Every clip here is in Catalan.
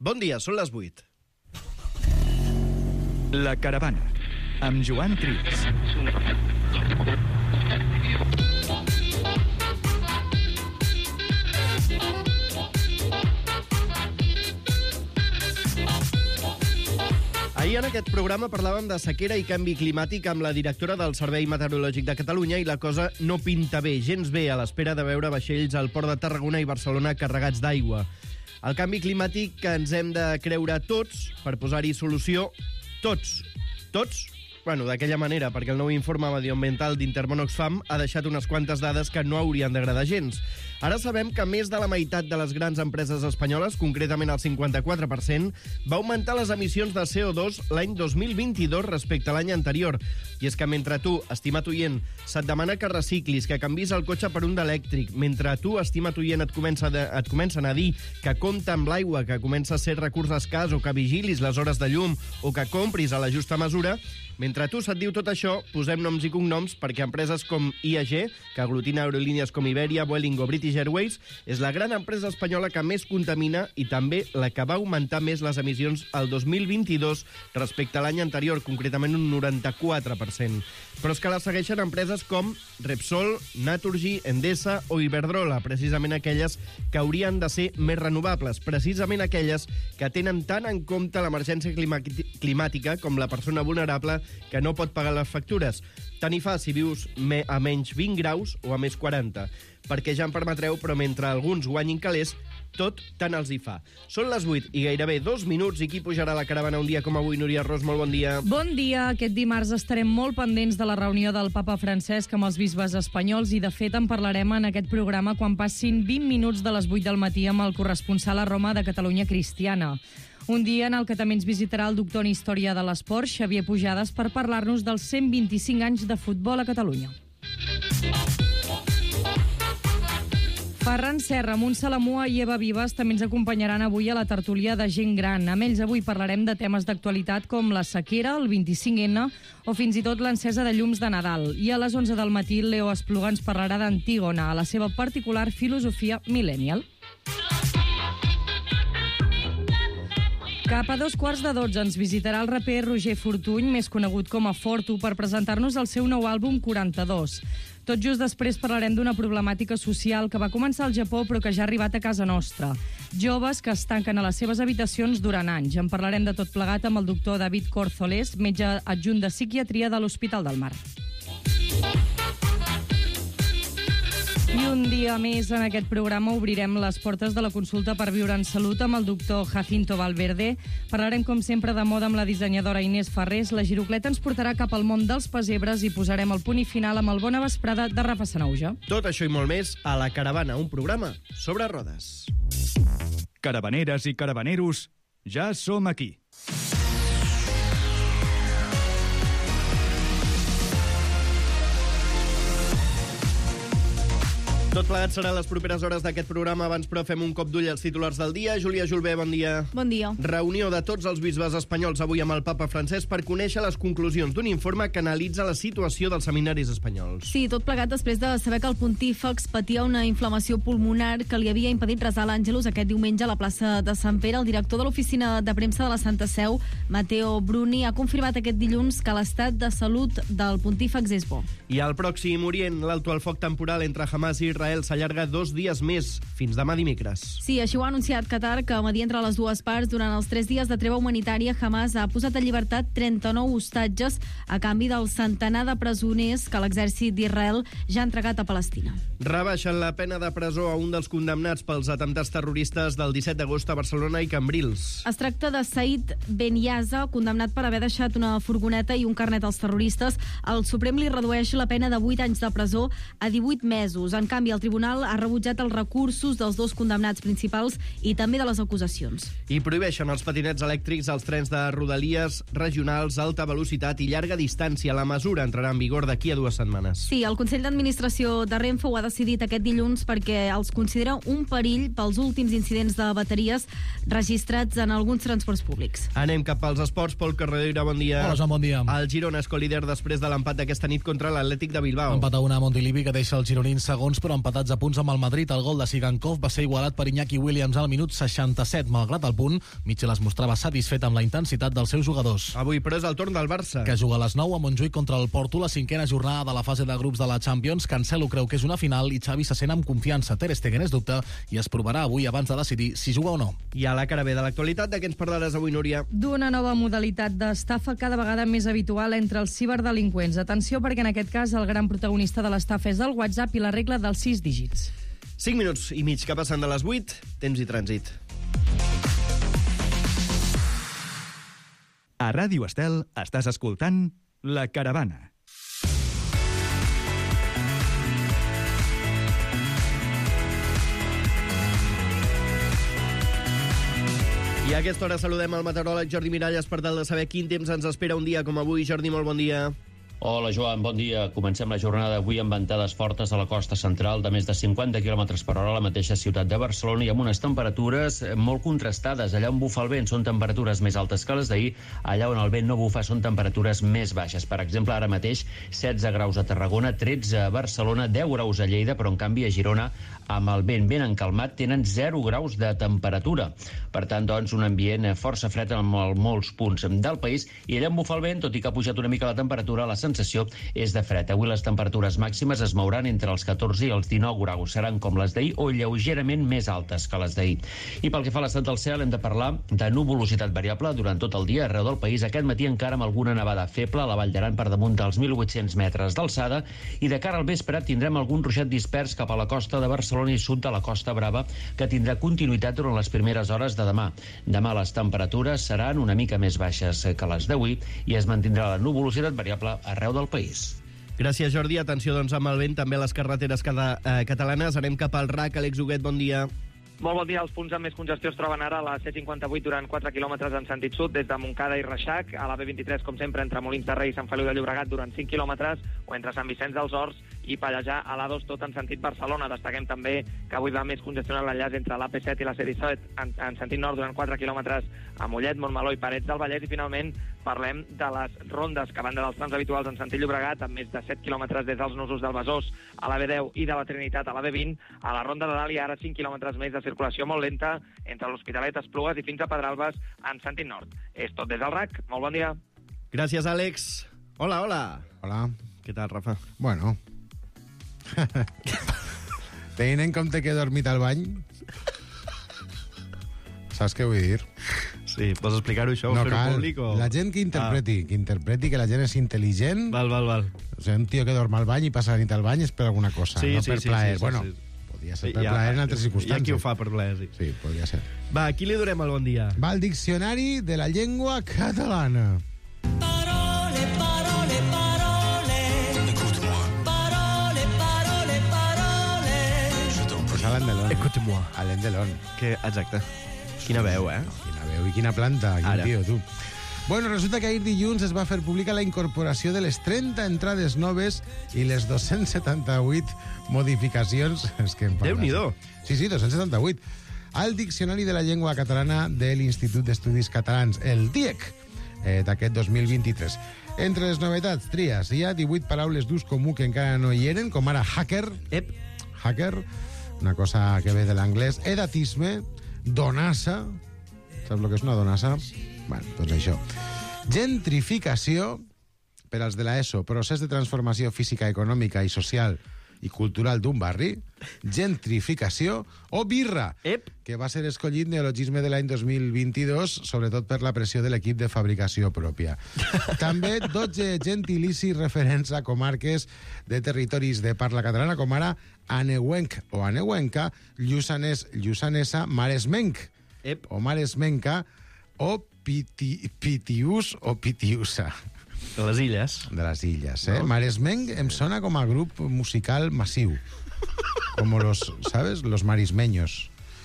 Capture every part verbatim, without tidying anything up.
Bon dia, són les vuit. La Caravana, amb Joan Trias. Ahir en aquest programa parlàvem de sequera i canvi climàtic amb la directora del Servei Meteorològic de Catalunya i la cosa no pinta bé, gens bé, a l'espera de veure vaixells al port de Tarragona i Barcelona carregats d'aigua. El canvi climàtic que ens hem de creure tots per posar-hi solució, tots, tots, bueno, d'aquella manera, perquè el nou informe medioambiental d'Intermón Oxfam ha deixat unes quantes dades que no haurien d'agradar gens. Ara sabem que més de la meitat de les grans empreses espanyoles, concretament el cinquanta-quatre per cent, va augmentar les emissions de C O dos l'any dos mil vint-i-dos respecte a l'any anterior. I és que mentre tu, estimat oient, se't demana que reciclis, que canvis el cotxe per un d'elèctric, mentre tu, estimat oient, et, comença de, et comencen a dir que compta amb l'aigua, que comença a ser recurs escàs, o que vigilis les hores de llum, o que compris a la justa mesura, mentre tu se't diu tot això, posem noms i cognoms perquè empreses com I A G, que aglutina aerolínies com Iberia, Vueling o British Airways, és la gran empresa espanyola que més contamina i també la que va augmentar més les emissions el dos mil vint-i-dos respecte a l'any anterior, concretament un noranta-quatre per cent. Però és que la segueixen empreses com Repsol, Naturgy, Endesa o Iberdrola, precisament aquelles que haurien de ser més renovables, precisament aquelles que tenen tant en compte l'emergència climàtica com la persona vulnerable que no pot pagar les factures. Tant hi fa si vius a menys vint graus o a més quaranta. Perquè ja em permetreu, però mentre alguns guanyin calés, tot tant els hi fa. Són les vuit i gairebé dos minuts i qui pujarà a la caravana un dia com avui? Núria Ros, molt bon dia. Bon dia. Aquest dimarts estarem molt pendents de la reunió del papa Francesc amb els bisbes espanyols i, de fet, en parlarem en aquest programa quan passin vint minuts de les vuit del matí amb el corresponsal a Roma de Catalunya Cristiana. Un dia en el que també ens visitarà el doctor en Història de l'Esport, Xavier Pujades, per parlar-nos dels cent vint-i-cinc anys de futbol a Catalunya. Ferran Serra, Montse Lamua i Eva Vives també ens acompanyaran avui a la tertúlia de gent gran. Amb ells avui parlarem de temes d'actualitat com la sequera, el vint-i-cinc ena o fins i tot l'encesa de llums de Nadal. I a les onze del matí, Leo Espluga ens parlarà d'Antígona, a la seva particular filosofia millennial. Cap a dos quarts de dotze ens visitarà el raper Roger Fortuny, més conegut com a Fortu, per presentar-nos el seu nou àlbum quaranta-dos. Tot just després parlarem d'una problemàtica social que va començar al Japó però que ja ha arribat a casa nostra. Joves que es tanquen a les seves habitacions durant anys. En parlarem de tot plegat amb el doctor David Corzolés, metge adjunt de psiquiatria de l'Hospital del Mar. I un dia més en aquest programa obrirem les portes de la consulta per viure en salut amb el doctor Jacinto Valverde. Parlarem, com sempre, de moda amb la dissenyadora Inés Ferrés. La Girocleta ens portarà cap al món dels pessebres i posarem el punt i final amb el Bona Vesprada de Rafa Sanauja. Tot això i molt més a La Caravana, un programa sobre rodes. Caravaneres i caravaneros, ja som aquí. Tot plegat serà les properes hores d'aquest programa. Abans, però, fem un cop d'ull als titulars del dia. Júlia Julbé, bon dia. Bon dia. Reunió de tots els bisbes espanyols avui amb el papa Francesc per conèixer les conclusions d'un informe que analitza la situació dels seminaris espanyols. Sí, tot plegat després de saber que el pontífex patia una inflamació pulmonar que li havia impedit resar l'Àngelus aquest diumenge a la plaça de Sant Pere. El director de l'oficina de premsa de la Santa Seu, Matteo Bruni, ha confirmat aquest dilluns que l'estat de salut del pontífex és bo. I al Pròxim Orient, l'alto al foc temporal entre Hamas i Israel s'allarga dos dies més, fins demà dimecres. Sí, així ho ha anunciat Qatar, que a medir entre les dues parts durant els tres dies de treva humanitària, Hamas ha posat en llibertat trenta-nou hostatges a canvi del centenar de presoners que l'exèrcit d'Israel ja ha entregat a Palestina. Rebaixen la pena de presó a un dels condemnats pels atemptats terroristes del disset d'agost a Barcelona i Cambrils. Es tracta de Said Ben Yaza, condemnat per haver deixat una furgoneta i un carnet als terroristes. El Suprem li redueix la pena de vuit anys de presó a divuit mesos. En canvi, el Tribunal ha rebutjat els recursos dels dos condemnats principals i també de les acusacions. I prohibeixen els patinets elèctrics als trens de rodalies, regionals, alta velocitat i llarga distància. La mesura entrarà en vigor d'aquí a dues setmanes. Sí, el Consell d'Administració de Renfe ho ha decidit aquest dilluns perquè els considera un perill pels últims incidents de bateries registrats en alguns transports públics. Anem cap als esports. Pol Carreira, bon dia. Hola, Joan, bon dia. El Girona és colíder després de l'empat d'aquesta nit contra l'Atlètic de Bilbao. Empat a una a Montilivi, que deixa els gironins segons, però empatats a punts amb el Madrid. El gol de Sigankov va ser igualat per Iñaki Williams al minut seixanta-set. Malgrat el punt, Mitchell es mostrava satisfet amb la intensitat dels seus jugadors. Avui, però, és el torn del Barça, que juga a les nou a Montjuïc contra el Porto, la cinquena jornada de la fase de grups de la Champions. Cancelo creu que és una final i Xavi se sent amb confiança. Ter Stegen és dubte i es provarà avui abans de decidir si juga o no. I a la cara B de l'actualitat, de què ens parlaràs avui, Núria? D'una nova modalitat d'estafa cada vegada més habitual entre els ciberdelinqüents. Atenció, perquè en aquest cas el gran protagonista de l'estafa és el WhatsApp i la regla dels sis dígits. cinc minuts i mig que passen de les vuit, temps i trànsit. A Ràdio Estel estàs escoltant La Caravana. I a aquesta hora saludem el meteoròleg Jordi Miralles per tal de saber quin temps ens espera un dia com avui. Jordi, molt bon dia. Hola, Joan, bon dia. Comencem la jornada d'avui amb ventades fortes a la costa central de més de cinquanta quilòmetres per hora a la mateixa ciutat de Barcelona i amb unes temperatures molt contrastades. Allà on bufa el vent són temperatures més altes que les d'ahir, allà on el vent no bufa són temperatures més baixes. Per exemple, ara mateix setze graus a Tarragona, tretze a Barcelona, deu graus a Lleida, però en canvi a Girona, amb el vent ben encalmat, tenen zero graus de temperatura. Per tant, doncs, un ambient força fred en molts punts del país i allà on bufa el vent, tot i que ha pujat una mica la temperatura, la sensació és de fred. Avui les temperatures màximes es mouran entre els catorze i els dinou graus. Seran com les d'ahir o lleugerament més altes que les d'ahir. I pel que fa a l'estat del cel, hem de parlar de nuvolositat variable durant tot el dia arreu del país. Aquest matí encara amb alguna nevada feble a la Vall d'Aran per damunt dels mil vuit-cents metres d'alçada i de cara al vespre tindrem algun ruixat dispers cap a la costa de Barcelona i sud de la Costa Brava que tindrà continuïtat durant les primeres hores de demà. Demà les temperatures seran una mica més baixes que les d'avui i es mantindrà la nuvolositat variable arreu del país. Gràcies, Jordi. Atenció, doncs, amb el vent també a les carreteres cata eh, catalanes. Anem cap al R A C. Àlex Huguet, bon dia. Molt bon dia. Els punts amb més congestió es troben ara a la C cinquanta-vuit durant quatre quilòmetres en sentit sud, des de Montcada i Reixac, a la B vint-i-tres, com sempre, entre Molins de Rei i Sant Feliu de Llobregat durant cinc quilòmetres, o entre Sant Vicenç dels Horts i Pallejà a l'A dos, tot en sentit Barcelona. Destaquem també que avui va més congestionat l'enllaç entre l'A P set i la C disset en, en sentit nord durant quatre quilòmetres a Mollet, Montmeló i Parets del Vallès. I finalment parlem de les rondes que van dels trams habituals en sentit Llobregat, amb més de set quilòmetres des dels nusos del Besòs a la B deu i de la Trinitat a la B vint, a la ronda de Dalt hi ha ara cinc quilòmetres més de circulació molt lenta entre l'Hospitalet, Esplugues i fins a Pedralbes en sentit nord. És tot des del R A C. Molt bon dia. Gràcies, Àlex. Hola, hola. Hola. Què tal, Rafa? Bueno. Tenint en compte que he dormit al bany, saps què vull dir? Sí, pots explicar-ho això? No Fer-ho cal. públic o... La gent que interpreti, ah. que interpreti que la gent és intel·ligent. Val, val, val. O sigui, un tio que dorm al bany i passa la nit al bany és per alguna cosa, sí, no sí, per sí, plaer. Sí, sí, bueno, sí. podria ser per ja, plaer en altres circumstàncies. Hi ha qui ho fa per plaer, sí. Sí, podria ser. Va, a qui li donem el bon dia? Va al Diccionari de la Llengua Catalana. Parole, parole, parole. Écoute-moi. Parole, parole, parole. Je t'en prie. Pues Alain Delon. Écoute-moi. Alain Delon. Que, exacte. Quina veu, eh? Quina veu i quina planta, quin Ara. tio, tu. Bueno, resulta que ahir dilluns es va fer pública la incorporació de les trenta entrades noves i les dos-cents setanta-vuit modificacions... És que em fa Déu-n'hi-do. gràcia. Sí, sí, dos-cents setanta-vuit. Al Diccionari de la Llengua Catalana de l'Institut d'Estudis Catalans, el D I E C, eh, d'aquest dos mil vint-i-tres. Entre les novetats, trias, hi ha divuit paraules d'ús comú que encara no hi eren, com ara hacker, Ep. hacker, una cosa que ve de l'anglès, edatisme, donassa, saps el que és una donassa? Bueno, doncs això. Gentrificació, per als de l'ESO, procés de transformació física, econòmica i social i cultural d'un barri, gentrificació o birra, Ep. que va ser escollit neologisme de l'any dos mil vint-i-dos, sobretot per la pressió de l'equip de fabricació pròpia. També dotze gentilicis referents a comarques de territoris de parla catalana, com ara Aneuenc o Aneuenca, Lluçanès, Lluçanesa, Maresmenc Ep. o Maresmenca, o Piti, Pitius o Pitiusa. De les illes. De les illes, eh? No? Maresmenc em sona com a grup musical massiu. Como los, ¿sabes? Los marismeños.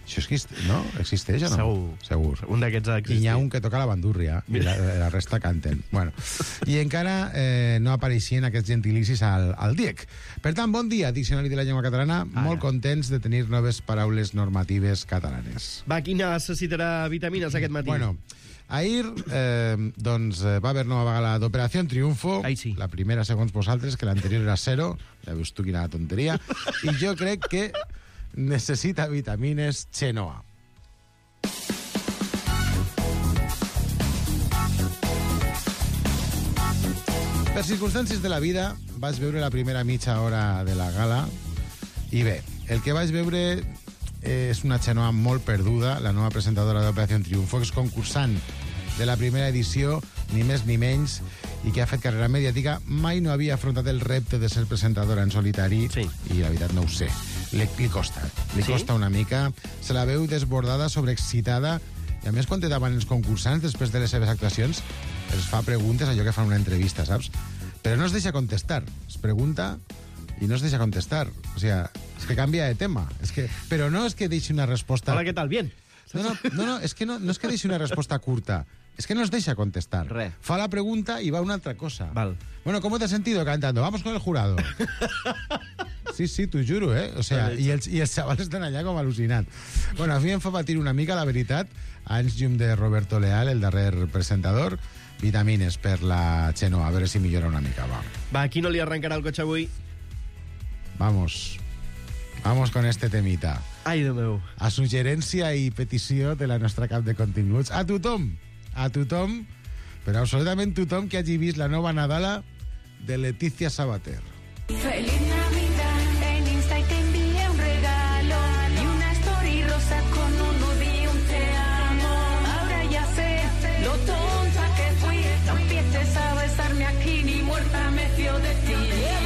Això existe, no? Existeix o no? Segur. Segur. Un d'aquests ha I existit. n'hi ha un que toca la bandúrria i la, la resta canten. Bueno. I encara eh, no apareixien aquests gentilicis al, al D I E C. Per tant, bon dia, Diccionari de la Llengua Catalana. Ara. Molt contents de tenir noves paraules normatives catalanes. Va, qui necessitarà vitamines aquest matí? Bueno, ahir eh, doncs, eh, va haver nova vegada d'Operació Triunfo. Ai, sí. La primera, segons vosaltres, que l'anterior era zero. Ja veus tu quina tonteria. I jo crec que necessita vitamines Xenoa. Per circumstàncies de la vida, vaig veure la primera mitja hora de la gala i bé, el que vaig veure és una Xenoa molt perduda, la nova presentadora d'Operació Triunfo, que és concursant de la primera edició, ni més ni menys, i que ha fet carrera mediàtica, mai no havia afrontat el repte de ser presentadora en solitari, Sí. i la veritat no ho sé. Li, li costa, li Sí? costa una mica, se la veu desbordada, sobreexcitada, i a més quan te davant els concursants després de les seves actuacions els fa preguntes, allò que fan una entrevista, saps? Però no es deixa contestar, es pregunta i no es deixa contestar, o sigui, és que canvia de tema, és que, però no és que deixi una resposta... Hola, què tal? Bien. No, no, no, no, és que no, no és que deixi una resposta curta, és que no es deixa contestar. Re. Fa la pregunta i va a una altra cosa. Val. Bueno, ¿cómo te has sentido cantando? Vamos con el jurado. Sí, sí, t'ho juro, eh? O sea, i els, i els xavals estan allà com al·lucinant. Bueno, a mi em fa patir una mica, la veritat, anys llum de Roberto Leal, el darrer presentador, vitamines per la Xenoa, a veure si millora una mica, va. Va, qui no li arrencarà el cotxe avui? Vamos. Vamos con este temita. Ai, Déu meu. A suggerència i petició de la nostra cap de continguts. A tothom, a tothom, però absolutament tothom que hagi vist la nova Nadala de Leticia Sabater. Feliz Navidad, en Insta te envié un regalo y una story rosa con un nude y un te amo. Ahora ya sé lo tonta que fui, no empieces a besarme aquí ni muerta me fío de ti.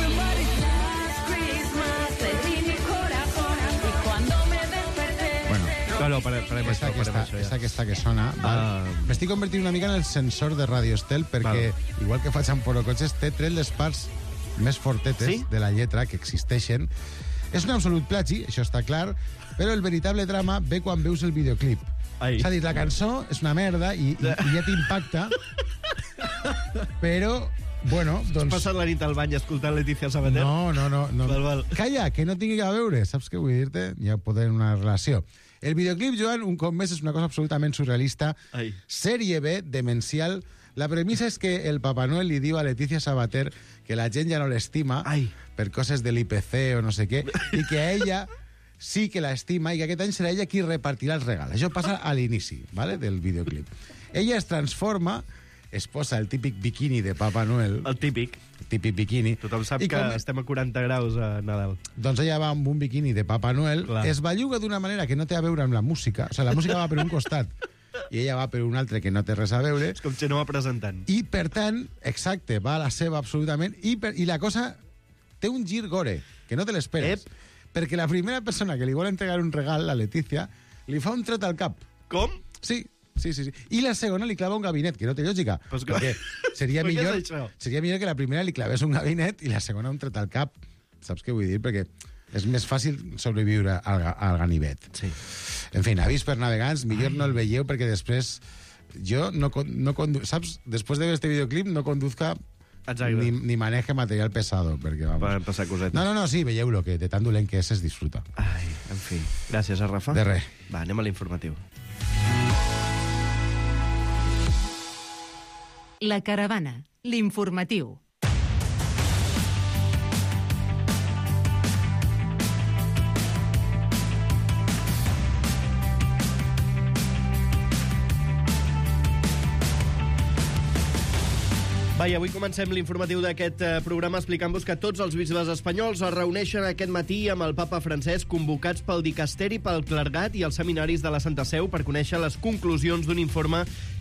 Last Christmas te di mi corazón y cuando me desperté... Bueno, No, no, parem, parem Esta, això, parem aquesta, això esta ja. aquesta que sona, val? Ah. M'estic convertint una mica en el sensor de Radio Estel perquè, Val. igual que faig amb Porocotxes, té tret les parts més fortetes Sí? de la lletra que existeixen. És un absolut plagi, això està clar, però el veritable drama ve quan veus el videoclip. Ai. És a dir, la cançó és una merda i, i, i ja t'impacta, però, bueno, Has doncs... passat la nit al bany escoltant Leticia Sabater? No, no, no. no. Val, val. Calla, que no tingui a veure. Saps què vull dir-te? Ja poder una relació. El videoclip, Joan, un cop més, és una cosa absolutament surrealista. Ai. Sèrie B, demencial. La premissa és que el Papa Noel li diu a Leticia Sabater que la gent ja no l'estima Ai. per coses de l'I P C o no sé què, i que a ella sí que l'estima i que aquest any serà ella qui repartirà els regals. Això passa a l'inici, ¿vale?, del videoclip. Ella es transforma, es posa el típic biquini de Papa Noel, El típic. el típic biquini. Tothom sap i que com- estem a quaranta graus a Nadal. Doncs ella va amb un biquini de Papa Noel, Clar. es belluga d'una manera que no té a veure amb la música, o sigui, la música va per un costat i ella va per un altre que no té res a veure, És com Xenoa presentant. i per tant, exacte, va a la seva absolutament, i, per, i la cosa té un gir gore, que no te l'esperes. Ep. Perquè la primera persona que li vol entregar un regal, la Letícia, li fa un tret al cap. Com? Sí, sí, sí, sí. I la segona li clava un gabinet, que no té lògica. Pues clar. perquè seria Per què millor, és això? seria millor que la primera li clavés un gabinet i la segona un tret al cap. Saps què vull dir? Perquè és més fàcil sobreviure al, ga- al ganivet. Sí. En fi, avís per navegants, millor no el veieu perquè després jo no, con- no condu... Saps? Després de veure este videoclip no conduzca Exacte. ni, ni maneje material pesado, perquè vamos... Poden passar cosetes. No, no, no, sí, veieu-lo, que de tan dolent que és, es disfruta. Ai, en fi. Gràcies, eh, Rafa? De res. Va, anem a l'informatiu. La Caravana, l'informatiu. Va, i avui comencem l'informatiu d'aquest eh, programa explicant-vos que tots els bisbes espanyols es reuneixen aquest matí amb el papa francès convocats pel dicasteri, pel clergat i els seminaris de la Santa Seu per conèixer les conclusions d'un informe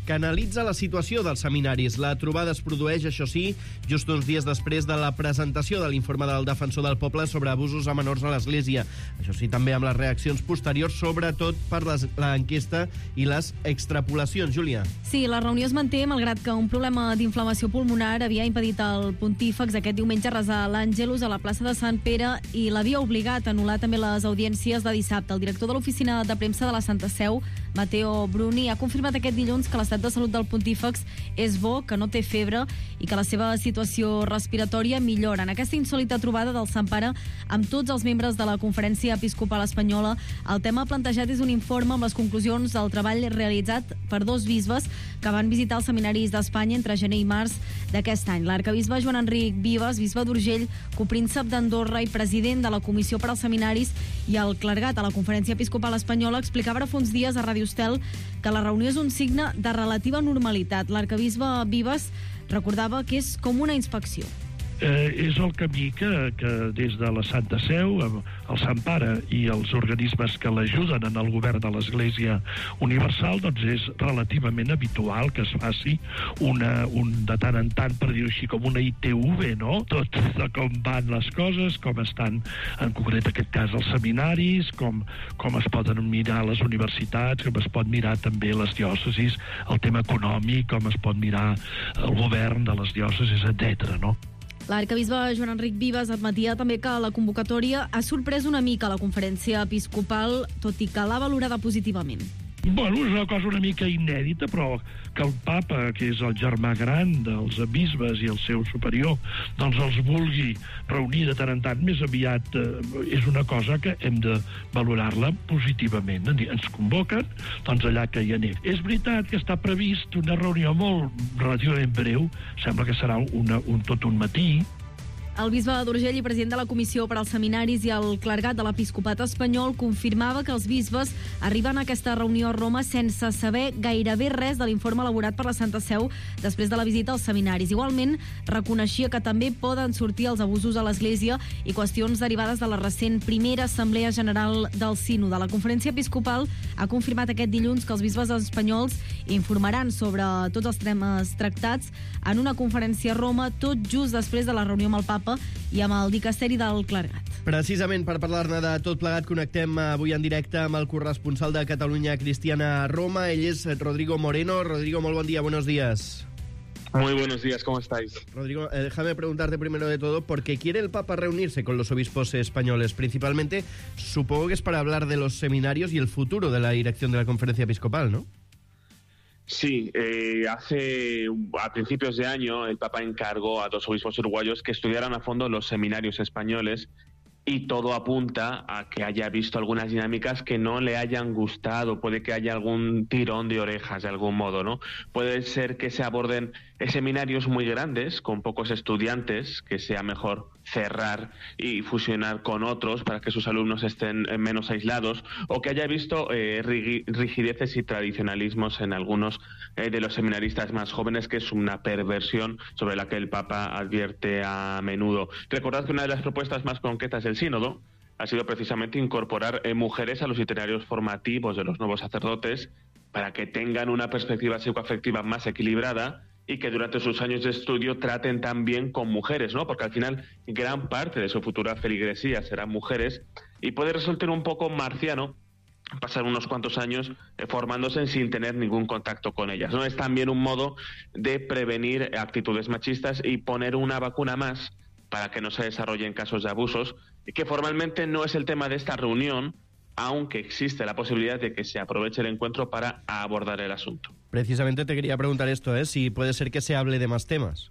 que analitza la situació dels seminaris. La trobada es produeix, això sí, just uns dies després de la presentació de l'informe del Defensor del Poble sobre abusos a menors a l'Església. Això sí, també amb les reaccions posteriors, sobretot per l'enquesta i les extrapolacions. Júlia. Sí, la reunió es manté, malgrat que un problema d'inflamació pulmonar havia impedit al pontífex aquest diumenge resar l'Àngelus a la plaça de Sant Pere i l'havia obligat a anul·lar també les audiències de dissabte. El director de l'Oficina de Premsa de la Santa Seu, Matteo Bruni, ha confirmat aquest dilluns que l'estat de salut del pontífex és bo, que no té febre i que la seva situació respiratòria millora. En aquesta insòlita trobada del Sant Pare amb tots els membres de la Conferència Episcopal Espanyola, el tema plantejat és un informe amb les conclusions del treball realitzat per dos bisbes que van visitar els seminaris d'Espanya entre gener i març d'aquest any. L'arcabisbe Joan Enric Vives, bisbe d'Urgell, copríncep d'Andorra i president de la Comissió per als Seminaris, i el clergat a la Conferència Episcopal Espanyola, explicava ara fa uns dies a Ràdio Estel que la reunió és un signe de relativa normalitat. L'arcabisbe Vives recordava que és com una inspecció. Eh, és el camí que, que des de la Santa Seu, el Sant Pare i els organismes que l'ajuden en el govern de l'Església Universal, doncs és relativament habitual que es faci una, un, de tant en tant, per dir-ho així, com una I T V, no? Tot de com van les coses, com estan, en concret en aquest cas, els seminaris, com, com es poden mirar les universitats, com es pot mirar també les diòcesis, el tema econòmic, com es pot mirar el govern de les diòcesis, etcètera, no? L'arcabisbe Joan Enric Vives admetia també que la convocatòria ha sorprès una mica la Conferència Episcopal, tot i que l'ha valorada positivament. Bueno, és una cosa una mica inèdita, però que el papa, que és el germà gran dels bisbes i el seu superior, doncs els vulgui reunir de tant en tant, més aviat eh, és una cosa que hem de valorar-la positivament. Ens convoquen, doncs allà que hi anem. És veritat que està previst una reunió molt relativament breu, sembla que serà una, un, tot un matí. El bisbe d'Urgell i president de la Comissió per als Seminaris i el clergat de l'Episcopat espanyol confirmava que els bisbes arriben a aquesta reunió a Roma sense saber gairebé res de l'informe elaborat per la Santa Seu després de la visita als seminaris. Igualment, reconeixia que també poden sortir els abusos a l'Església i qüestions derivades de la recent primera Assemblea General del Sínode. La Conferència Episcopal ha confirmat aquest dilluns que els bisbes espanyols informaran sobre tots els temes tractats en una conferència a Roma, tot just després de la reunió amb el papa i amb el dicasteri del clergat. Precisament per parlar-ne de tot plegat, connectem avui en directe amb el corresponsal de Catalunya Cristiana a Roma. Ell és Rodrigo Moreno. Rodrigo, molt bon día, buenos días. Muy buenos días, ¿cómo estáis? Rodrigo, eh, déjame preguntarte primero de todo, ¿por qué quiere el Papa reunirse con los obispos españoles? Principalmente, supongo que es para hablar de los seminarios y el futuro de la dirección de la Conferencia Episcopal, ¿no? Sí, eh, hace a principios de año el Papa encargó a dos obispos uruguayos que estudiaran a fondo los seminarios españoles y todo apunta a que haya visto algunas dinámicas que no le hayan gustado. Puede que haya algún tirón de orejas de algún modo, ¿no? Puede ser que se aborden seminarios muy grandes con pocos estudiantes, que sea mejor cerrar y fusionar con otros para que sus alumnos estén menos aislados, o que haya visto eh, rigideces y tradicionalismos en algunos eh, de los seminaristas más jóvenes, que es una perversión sobre la que el Papa advierte a menudo. Recordad que una de las propuestas más concretas del Sínodo ha sido precisamente incorporar eh, mujeres a los itinerarios formativos de los nuevos sacerdotes para que tengan una perspectiva psicoafectiva más equilibrada y que durante sus años de estudio traten también con mujeres, ¿no? Porque al final gran parte de su futura feligresía serán mujeres y puede resultar un poco marciano pasar unos cuantos años eh, formándose sin tener ningún contacto con ellas, ¿no? Es también un modo de prevenir actitudes machistas y poner una vacuna más para que no se desarrollen casos de abusos, que formalmente no es el tema de esta reunión, aunque existe la posibilidad de que se aproveche el encuentro para abordar el asunto. Precisamente te quería preguntar esto, ¿eh? Si puede ser que se hable de más temas.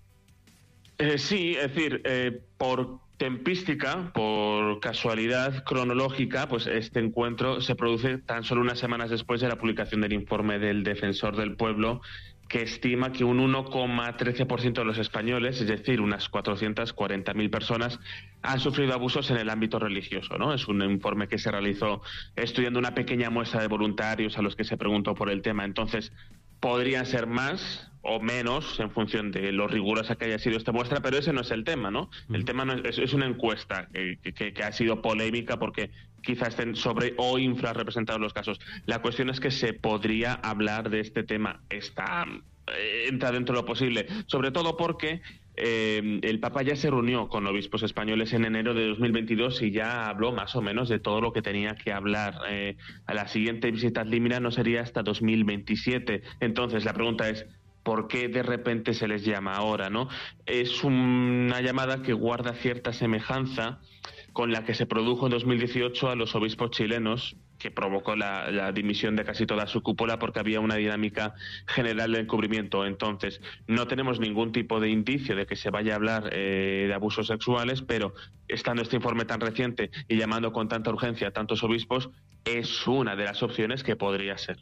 Eh, sí, es decir, eh, por tempística, por casualidad cronológica, pues este encuentro se produce tan solo unas semanas después de la publicación del informe del Defensor del Pueblo, que estima que un uno coma trece por ciento de los españoles, es decir, unas cuatrocientas cuarenta mil personas, han sufrido abusos en el ámbito religioso, ¿no? Es un informe que se realizó estudiando una pequeña muestra de voluntarios a los que se preguntó por el tema. Entonces, podrían ser más o menos en función de lo rigurosa que haya sido esta muestra, pero ese no es el tema, ¿no? El tema no es, es una encuesta que, que, que ha sido polémica porque quizás estén sobre o infrarrepresentados los casos. La cuestión es que se podría hablar de este tema. Está, eh, entra dentro de lo posible, sobre todo porque eh, el Papa ya se reunió con obispos españoles en enero de dos mil veintidós y ya habló más o menos de todo lo que tenía que hablar. Eh, a la siguiente visita ad limina no sería hasta dos mil veintisiete. Entonces, la pregunta es, ¿por qué de repente se les llama ahora, no? Es una llamada que guarda cierta semejanza con la que se produjo en dos mil dieciocho a los obispos chilenos, que provocó la, la dimisión de casi toda su cúpula porque había una dinámica general de encubrimiento. Entonces, no tenemos ningún tipo de indicio de que se vaya a hablar eh, de abusos sexuales, pero estando este informe tan reciente y llamando con tanta urgencia a tantos obispos, es una de las opciones que podría ser.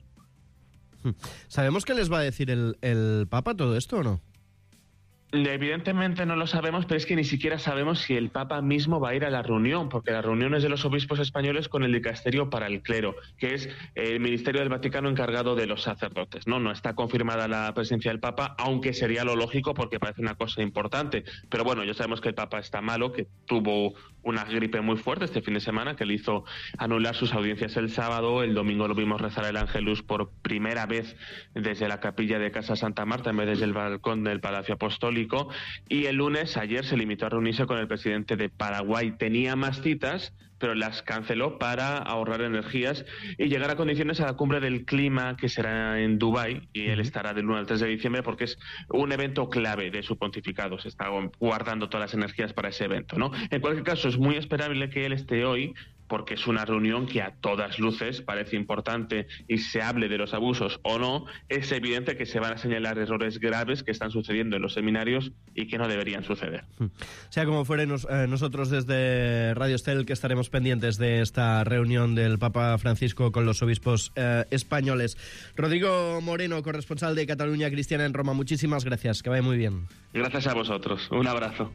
¿Sabemos qué les va a decir el, el Papa todo esto o no? Evidentemente no lo sabemos, pero es que ni siquiera sabemos si el Papa mismo va a ir a la reunión, porque la reunión es de los obispos españoles con el dicasterio para el clero, que es el ministerio del Vaticano encargado de los sacerdotes. No, no está confirmada la presencia del Papa, aunque sería lo lógico porque parece una cosa importante. Pero bueno, ya sabemos que el Papa está malo, que tuvo una gripe muy fuerte este fin de semana, que le hizo anular sus audiencias el sábado. El domingo lo vimos rezar el Ángelus por primera vez desde la capilla de Casa Santa Marta en vez desde el balcón del Palacio Apostólico. Y el lunes, ayer, se limitó a reunirse con el presidente de Paraguay. Tenía más citas, pero las canceló para ahorrar energías y llegar a condiciones a la cumbre del clima que será en Dubái, y él estará del uno al tres de diciembre porque es un evento clave de su pontificado. Se está guardando todas las energías para ese evento, ¿no? En cualquier caso, es muy esperable que él esté hoy, porque es una reunión que a todas luces parece importante, y se hable de los abusos o no, es evidente que se van a señalar errores graves que están sucediendo en los seminarios y que no deberían suceder. Sea como fuere, nos, eh, nosotros desde Radio Estel que estaremos pendientes de esta reunión del Papa Francisco con los obispos eh, españoles. Rodrigo Moreno, corresponsal de Cataluña Cristiana en Roma, muchísimas gracias, que vaya muy bien. Gracias a vosotros, un abrazo.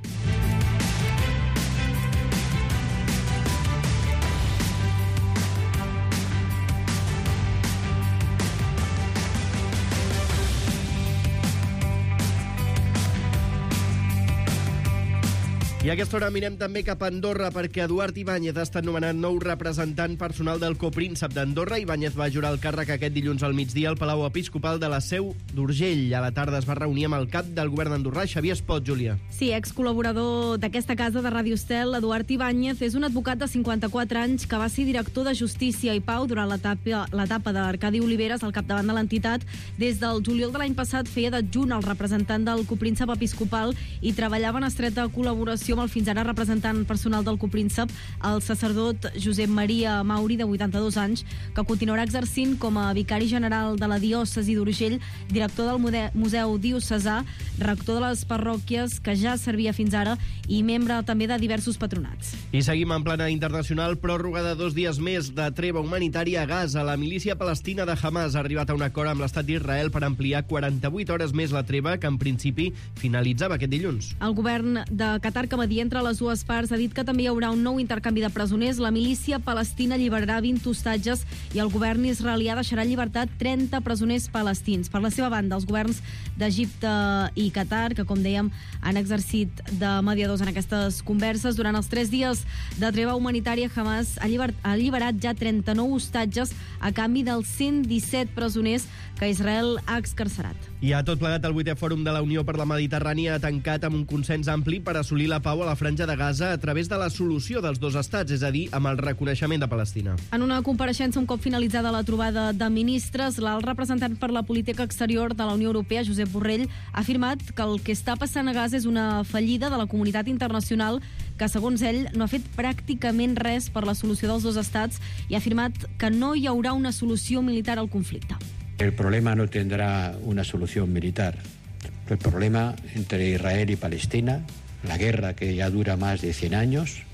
I a aquesta hora mirem també cap a Andorra, perquè Eduard Ibáñez ha estat nomenat nou representant personal del copríncep d'Andorra. Ibáñez va jurar el càrrec aquest dilluns al migdia al Palau Episcopal de la Seu d'Urgell. A la tarda es va reunir amb el cap del govern d'Andorra, Xavier Espot, Júlia. Sí, ex-col·laborador d'aquesta casa de Radio Estel, Eduard Ibáñez és un advocat de cinquanta-quatre anys que va ser director de Justícia i Pau durant l'etapa l'etapa d'Arcadi Oliveres al capdavant de l'entitat. Des del juliol de l'any passat feia d'adjunt al representant del copríncep episcopal i treballava en estreta col·laboració amb el fins ara representant personal del copríncep, el sacerdot Josep Maria Mauri, de vuitanta-dos anys, que continuarà exercint com a vicari general de la diòcesi d'Urgell, director del Museu Diocesà, rector de les parròquies que ja servia fins ara i membre també de diversos patronats. I seguim en plana internacional. Pròrroga de dos dies més de treva humanitària a Gaza. La milícia palestina de Hamas ha arribat a un acord amb l'estat d'Israel per ampliar quaranta-vuit hores més la treva, que en principi finalitzava aquest dilluns. El govern de Qatar, que media entre les dues parts, ha dit que també hi haurà un nou intercanvi de presoners. La milícia palestina alliberarà vint hostatges i el govern israelià deixarà en llibertat trenta presoners palestins. Per la seva banda, els governs d'Egipte i Qatar, que com dèiem han exercit de mediadors en aquestes converses, durant els tres dies de treva humanitària, Hamas ha, lliber ha alliberat ja trenta-nou hostatges a canvi dels cent disset presoners que Israel ha excarcerat. I a tot plegat, el vuitè fòrum de la Unió per la Mediterrània ha tancat amb un consens ampli per assolir la pau a la franja de Gaza a través de la solució dels dos estats, és a dir, amb el reconeixement de Palestina. En una compareixença un cop finalitzada la trobada de ministres, l'alt representant per la política exterior de la Unió Europea, Josep Borrell, ha afirmat que el que està passant a Gaza és una fallida de la comunitat internacional que, segons ell, no ha fet pràcticament res per la solució dels dos estats i ha afirmat que no hi haurà una solució militar al conflicte. El problema no tendrá una solución militar. El problema entre Israel y Palestina, la guerra que ya dura más de cien años,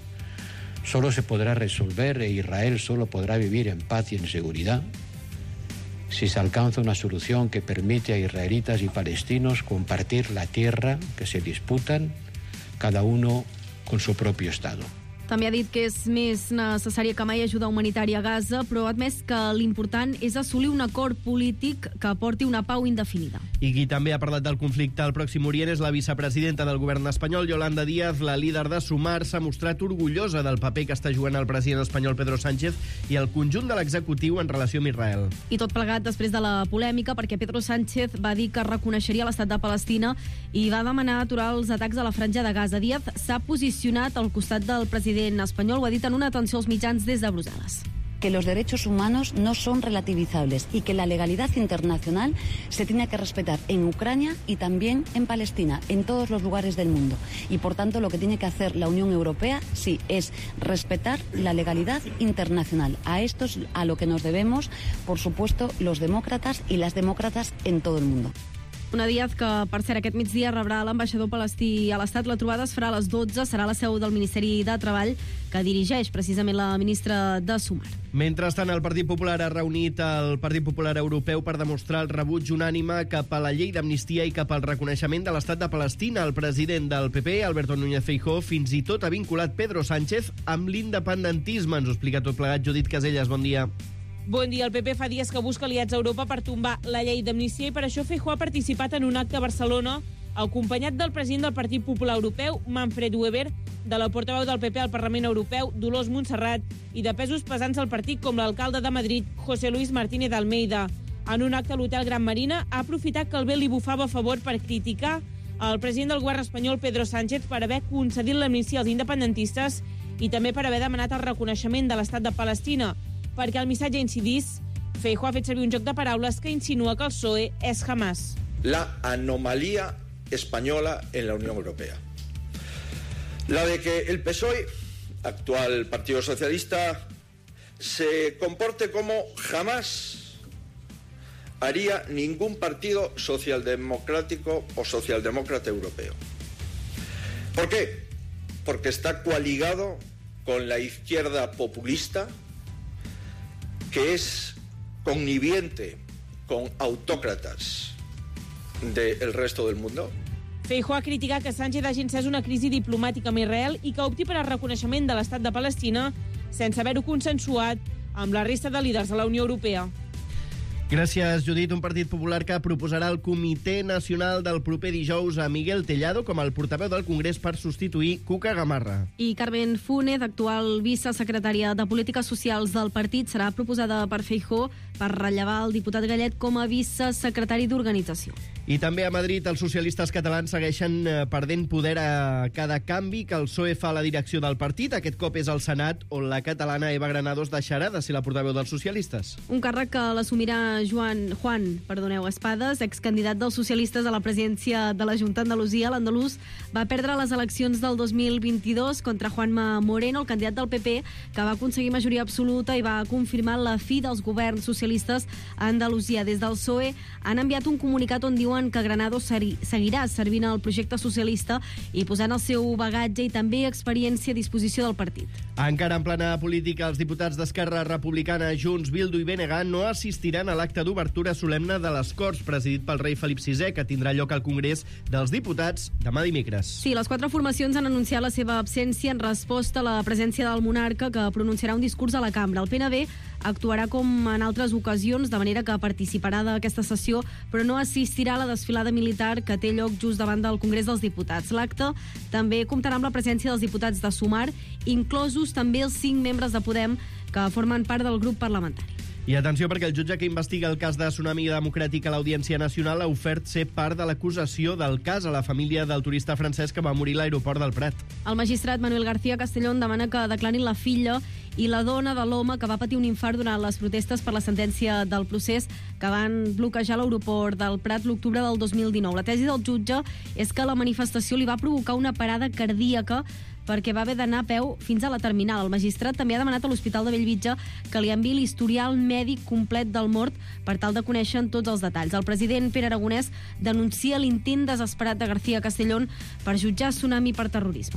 solo se podrá resolver e Israel solo podrá vivir en paz y en seguridad si se alcanza una solución que permite a israelitas y palestinos compartir la tierra que se disputan, cada uno con su propio Estado. També ha dit que és més necessària que mai ajuda humanitària a Gaza, però ha admès que l'important és assolir un acord polític que aporti una pau indefinida. I qui també ha parlat del conflicte al Pròxim Orient és la vicepresidenta del govern espanyol, Yolanda Díaz. La líder de Sumar s'ha mostrat orgullosa del paper que està jugant el president espanyol Pedro Sánchez i el conjunt de l'executiu en relació amb Israel. I tot plegat després de la polèmica, perquè Pedro Sánchez va dir que reconeixeria l'estat de Palestina i va demanar aturar els atacs a la franja de Gaza. Díaz s'ha posicionat al costat del president espanyol, ho ha dit en una atenció als mitjans des de Brussel·les. Que los derechos humanos no son relativizables y que la legalidad internacional se tiene que respetar en Ucrania y también en Palestina, en todos los lugares del mundo. Y por tanto lo que tiene que hacer la Unión Europea, sí, es respetar la legalidad internacional. A esto es a lo que nos debemos, por supuesto, los demócratas y las demócratas en todo el mundo. Una Díaz que, per cert, aquest migdia rebrà l'ambaixador palestí a l'Estat. La trobada es farà a les dotze, serà a la seu del Ministeri de Treball, que dirigeix precisament la ministra de Sumar. Mentrestant, el Partit Popular ha reunit el Partit Popular Europeu per demostrar el rebuig unànime cap a la llei d'amnistia i cap al reconeixement de l'estat de Palestina. El president del P P, Alberto Núñez Feijóo, fins i tot ha vinculat Pedro Sánchez amb l'independentisme. Ens ho explica tot plegat Judit Caselles. Bon dia. Bon dia. El P P fa dies que busca aliats a Europa per tombar la llei d'amnistia i per això Feijóo ha participat en un acte a Barcelona acompanyat del president del Partit Popular Europeu, Manfred Weber, de la portaveu del P P al Parlament Europeu, Dolors Montserrat, i de pesos pesants al partit com l'alcalde de Madrid, José Luis Martínez Almeida. En un acte a l'Hotel Gran Marina ha aprofitat que el vent li bufava a favor per criticar el president del govern espanyol, Pedro Sánchez, per haver concedit l'amnistia als independentistes i també per haver demanat el reconeixement de l'estat de Palestina. Perquè el missatge incidís, Feijóo ha fet servir un joc de paraules que insinua que el P S O E és Hamas. La anomalía española en la Unión Europea. La de que el P S O E, actual Partido Socialista, se comporte como jamás haría ningún partido socialdemocrático o socialdemócrata europeo. ¿Por qué? Porque está coaligado con la izquierda populista, que es conniviente con autócratas del resto del mundo. Feijóo ha criticat que Sánchez hagi encès una crisi diplomàtica amb Israel i que opti per al reconeixement de l'estat de Palestina sense haver-ho consensuat amb la resta de líders de la Unió Europea. Gràcies, Judit. Un Partit Popular que proposarà el Comitè Nacional del proper dijous a Miguel Tellado com el portaveu del Congrés per substituir Cuca Gamarra. I Carmen Fúnez, actual vicesecretària de Polítiques Socials del partit, serà proposada per Feijóo per rellevar el diputat Gallet com a vicesecretari d'organització. I també a Madrid els socialistes catalans segueixen perdent poder a cada canvi que el P S O E fa a la direcció del partit. Aquest cop és al Senat, on la catalana Eva Granados deixarà de ser la portaveu dels socialistes. Un càrrec que l'assumirà Joan, Juan perdoneu, Espadas, excandidat dels socialistes a la presidència de la Junta d'Andalusia. L'andalús va perdre les eleccions del dos mil vint-i-dos contra Juanma Moreno, el candidat del P P, que va aconseguir majoria absoluta i va confirmar la fi dels governs socialistes a Andalusia. Des del P S O E han enviat un comunicat on diuen que Granados seguirà servint al projecte socialista i posant el seu bagatge i també experiència a disposició del partit. Encara en plana política, els diputats d'Esquerra Republicana, Junts, Bildu i B N G no assistiran a l'acte d'obertura solemne de les Corts presidit pel rei Felip sisè, que tindrà lloc al Congrés dels Diputats demà dimecres. Sí, les quatre formacions han anunciat la seva absència en resposta a la presència del monarca, que pronunciarà un discurs a la cambra. El P N B actuarà com en altres ocasions, de manera que participarà d'aquesta sessió, però no assistirà a la desfilada militar que té lloc just davant del Congrés dels Diputats. L'acte també comptarà amb la presència dels diputats de Sumar, inclosos també els cinc membres de Podem que formen part del grup parlamentari. I atenció, perquè el jutge que investiga el cas de Tsunami Democràtic a l'Audiència Nacional ha ofert ser part de l'acusació del cas a la família del turista francès que va morir a l'aeroport del Prat. El magistrat Manuel García Castellón demana que declarin la filla i la dona de l'home que va patir un infart durant les protestes per la sentència del procés que van bloquejar l'aeroport del Prat l'octubre del dos mil dinou. La tesi del jutge és que la manifestació li va provocar una parada cardíaca perquè va haver d'anar a peu fins a la terminal. El magistrat també ha demanat a l'Hospital de Bellvitge que li enviï l'historial mèdic complet del mort per tal de conèixer tots els detalls. El president Pere Aragonès denuncia l'intent desesperat de García Castellón per jutjar Tsunami per terrorisme.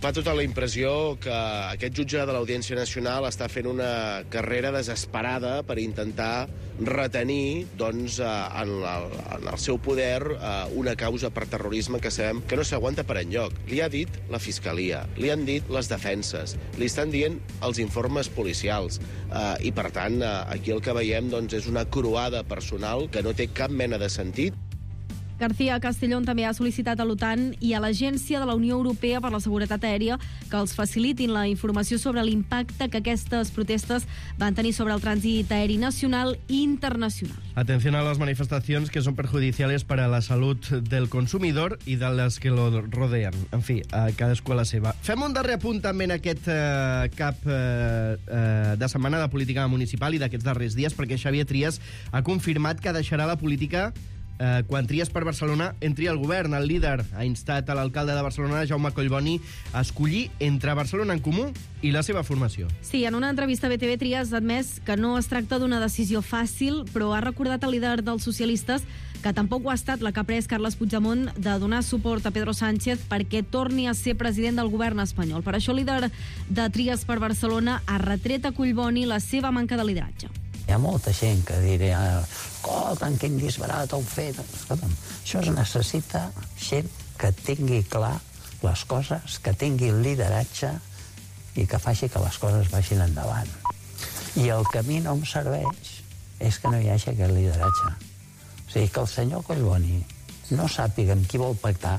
Fa tota la impressió que aquest jutge de l'Audiència Nacional està fent una carrera desesperada per intentar retenir doncs, en, el, en el seu poder una causa per terrorisme que sabem que no s'aguanta per enlloc. Li ha dit la Fiscalia, li han dit les defenses, li estan dient els informes policials eh, i, per tant, eh, aquí el que veiem doncs, és una croada personal que no té cap mena de sentit. García Castellón també ha sol·licitat a l'OTAN i a l'Agència de la Unió Europea per la Seguretat Aèria que els facilitin la informació sobre l'impacte que aquestes protestes van tenir sobre el trànsit aeri nacional i internacional. Atención a las manifestaciones que son perjudiciales para la salud del consumidor i de les que lo rodean. En fi, a cadascú a la seva. Fem un darrer apunt també en aquest eh, cap eh, eh, de setmana de política municipal i d'aquests darrers dies, perquè Xavier Trias ha confirmat que deixarà la política Eh, quan Trias per Barcelona entri al govern. El líder ha instat a l'alcalde de Barcelona, Jaume Collboni, a escollir entre Barcelona en Comú i la seva formació. Sí, en una entrevista a B T V, Trias ha admès que no es tracta d'una decisió fàcil, però ha recordat al líder dels socialistes que tampoc ho ha estat la que ha pres Carles Puigdemont de donar suport a Pedro Sánchez perquè torni a ser president del govern espanyol. Per això el líder de Trias per Barcelona ha retret a Collboni la seva manca de lideratge. Hi ha molta gent que dirà, escolta'm, quin disbarat heu fet. Escolta'm, això es necessita gent que tingui clar les coses, que tingui lideratge i que faci que les coses vagin endavant. I el que a mi no em serveix és que no hi hagi aquest lideratge. O sigui, que el senyor Collboni no sàpiga amb qui vol pactar,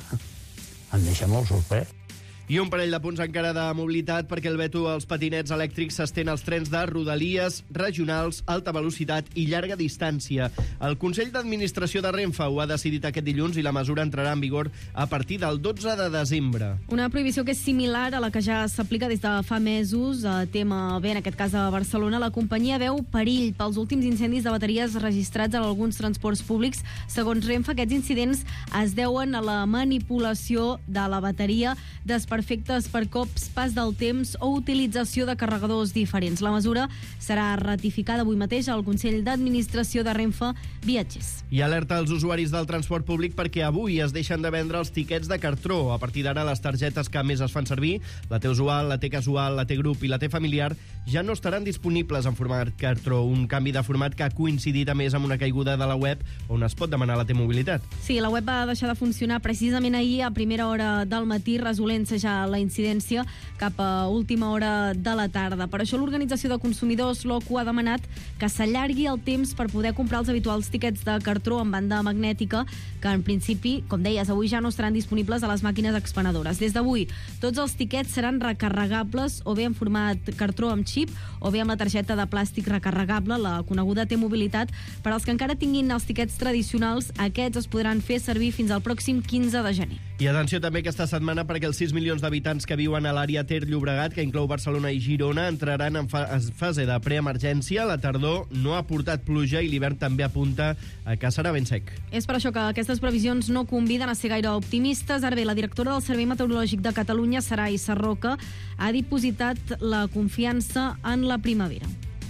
em deixa molt sorprès. I un parell de punts encara de mobilitat, perquè el veto als patinets elèctrics s'estén als trens de rodalies, regionals, alta velocitat i llarga distància. El Consell d'Administració de Renfe ho ha decidit aquest dilluns i la mesura entrarà en vigor a partir del dotze de desembre. Una prohibició que és similar a la que ja s'aplica des de fa mesos a T M B, en aquest cas a Barcelona. La companyia veu perill pels últims incendis de bateries registrats en alguns transports públics. Segons Renfe, aquests incidents es deuen a la manipulació de la bateria, desperfectes per cops, pas del temps o utilització de carregadors diferents. La mesura serà ratificada avui mateix al Consell d'Administració de Renfe Viatgers. I alerta als usuaris del transport públic perquè avui es deixen de vendre els tiquets de cartró. A partir d'ara, les targetes que més es fan servir, la T usual, la T casual, la T grup i la T familiar, ja no estaran disponibles en format cartró. Un canvi de format que ha coincidit a més amb una caiguda de la web on es pot demanar la T-mobilitat. Sí, la web va deixar de funcionar precisament ahir a primera hora del matí, resolent-se ja la incidència cap a última hora de la tarda. Per això l'Organització de Consumidors, l'O C U, ha demanat que s'allargui el temps per poder comprar els habituals tiquets de cartró en banda magnètica, que en principi, com deies, avui ja no estaran disponibles a les màquines expenedores. Des d'avui, tots els tiquets seran recarregables o bé en format cartró amb xip o bé amb la targeta de plàstic recarregable, la coneguda T-mobilitat. Per als que encara tinguin els tiquets tradicionals, aquests es podran fer servir fins al pròxim quinze de gener. I atenció també aquesta setmana perquè els sis milions d'habitants que viuen a l'àrea Ter-Llobregat, que inclou Barcelona i Girona, entraran en, fa en fase de preemergència. La tardor no ha portat pluja i l'hivern també apunta a que serà ben sec. És per això que aquestes previsions no conviden a ser gaire optimistes. Ara bé, la directora del Servei Meteorològic de Catalunya, Sarai Sarroca, ha dipositat la confiança en la primavera.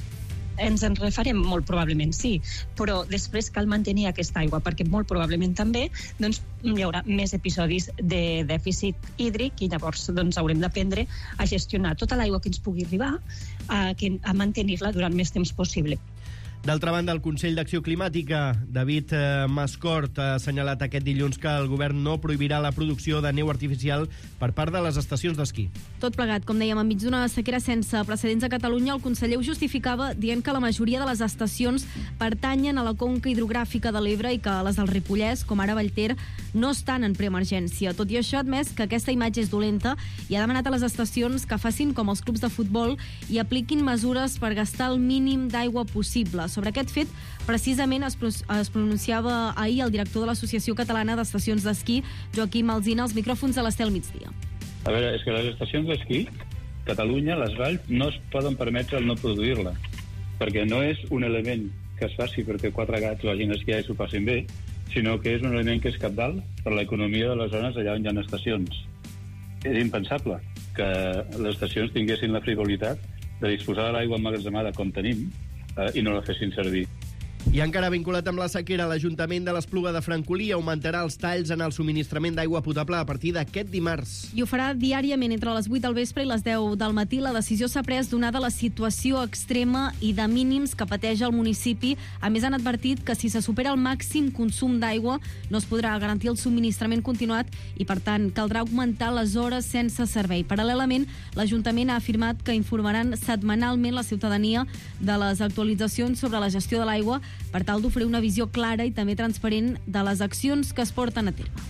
Ens en refarem molt probablement, sí, però després cal mantenir aquesta aigua, perquè molt probablement també doncs, hi haurà més episodis de dèficit hídric i llavors doncs, haurem d'aprendre a gestionar tota l'aigua que ens pugui arribar, a, a mantenir-la durant més temps possible. D'altra banda, el Consell d'Acció Climàtica, David eh, Mascort, ha assenyalat aquest dilluns que el govern no prohibirà la producció de neu artificial per part de les estacions d'esquí. Tot plegat, com dèiem, enmig d'una sequera sense precedents a Catalunya, el conseller ho justificava dient que la majoria de les estacions pertanyen a la conca hidrogràfica de l'Ebre i que les del Ripollès, com ara Vallter, no estan en preemergència. Tot i això, ha admès que aquesta imatge és dolenta i ha demanat a les estacions que facin com els clubs de futbol i apliquin mesures per gastar el mínim d'aigua possible. Sobre aquest fet, precisament es, es pronunciava ahir el director de l'Associació Catalana d'Estacions d'Esquí, Joaquim Alsina, als micròfons de l'Estel Migdia. A veure, és que les estacions d'esquí, Catalunya, les valls, no es poden permetre el no produir-la, perquè no és un element que es faci perquè quatre gats vagin a esquiar i s'ho passin bé, sinó que és un element que és cabdal per l'economia de les zones allà on hi ha estacions. És impensable que les estacions tinguessin la frivolitat de disposar de l'aigua emmagatzemada com tenim, i no la fessin servir. I encara vinculat amb la sequera, l'Ajuntament de l'Espluga de Francolí augmentarà els talls en el subministrament d'aigua potable a partir d'aquest dimarts. I ho farà diàriament entre les vuit del vespre i les deu del matí. La decisió s'ha pres donada la situació extrema i de mínims que pateix el municipi. A més, han advertit que si se supera el màxim consum d'aigua no es podrà garantir el subministrament continuat i, per tant, caldrà augmentar les hores sense servei. Paral·lelament, l'Ajuntament ha afirmat que informaran setmanalment la ciutadania de les actualitzacions sobre la gestió de l'aigua per tal d'oferir una visió clara i també transparent de les accions que es porten a terme.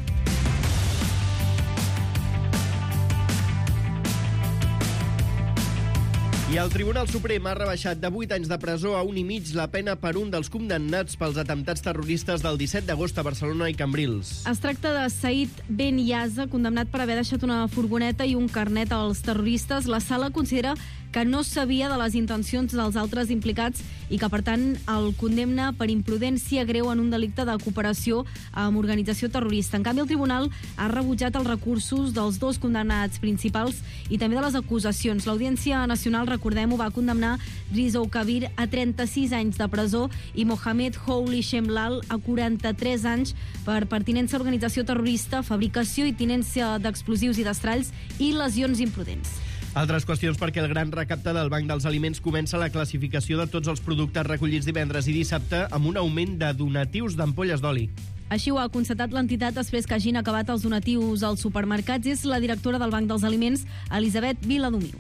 I el Tribunal Suprem ha rebaixat de vuit anys de presó a un i mig la pena per un dels condemnats pels atemptats terroristes del disset d'agost a Barcelona i Cambrils. Es tracta de Said Ben Yaza, condemnat per haver deixat una furgoneta i un carnet als terroristes. La sala considera que no sabia de les intencions dels altres implicats i que, per tant, el condemna per imprudència greu en un delicte de cooperació amb organització terrorista. En canvi, el tribunal ha rebutjat els recursos dels dos condemnats principals i també de les acusacions. L'Audiència Nacional, recordem-ho, va condemnar Rizou Kabir a trenta-sis anys de presó i Mohamed Houli Shemlal a quaranta-tres anys per pertinença a organització terrorista, fabricació i tinença d'explosius i destralls i lesions imprudents. Altres qüestions perquè el gran recapte del Banc dels Aliments comença la classificació de tots els productes recollits divendres i dissabte amb un augment de donatius d'ampolles d'oli. Així ho ha constatat l'entitat després que hagin acabat els donatius als supermercats. És la directora del Banc dels Aliments, Elisabet Viladomiu.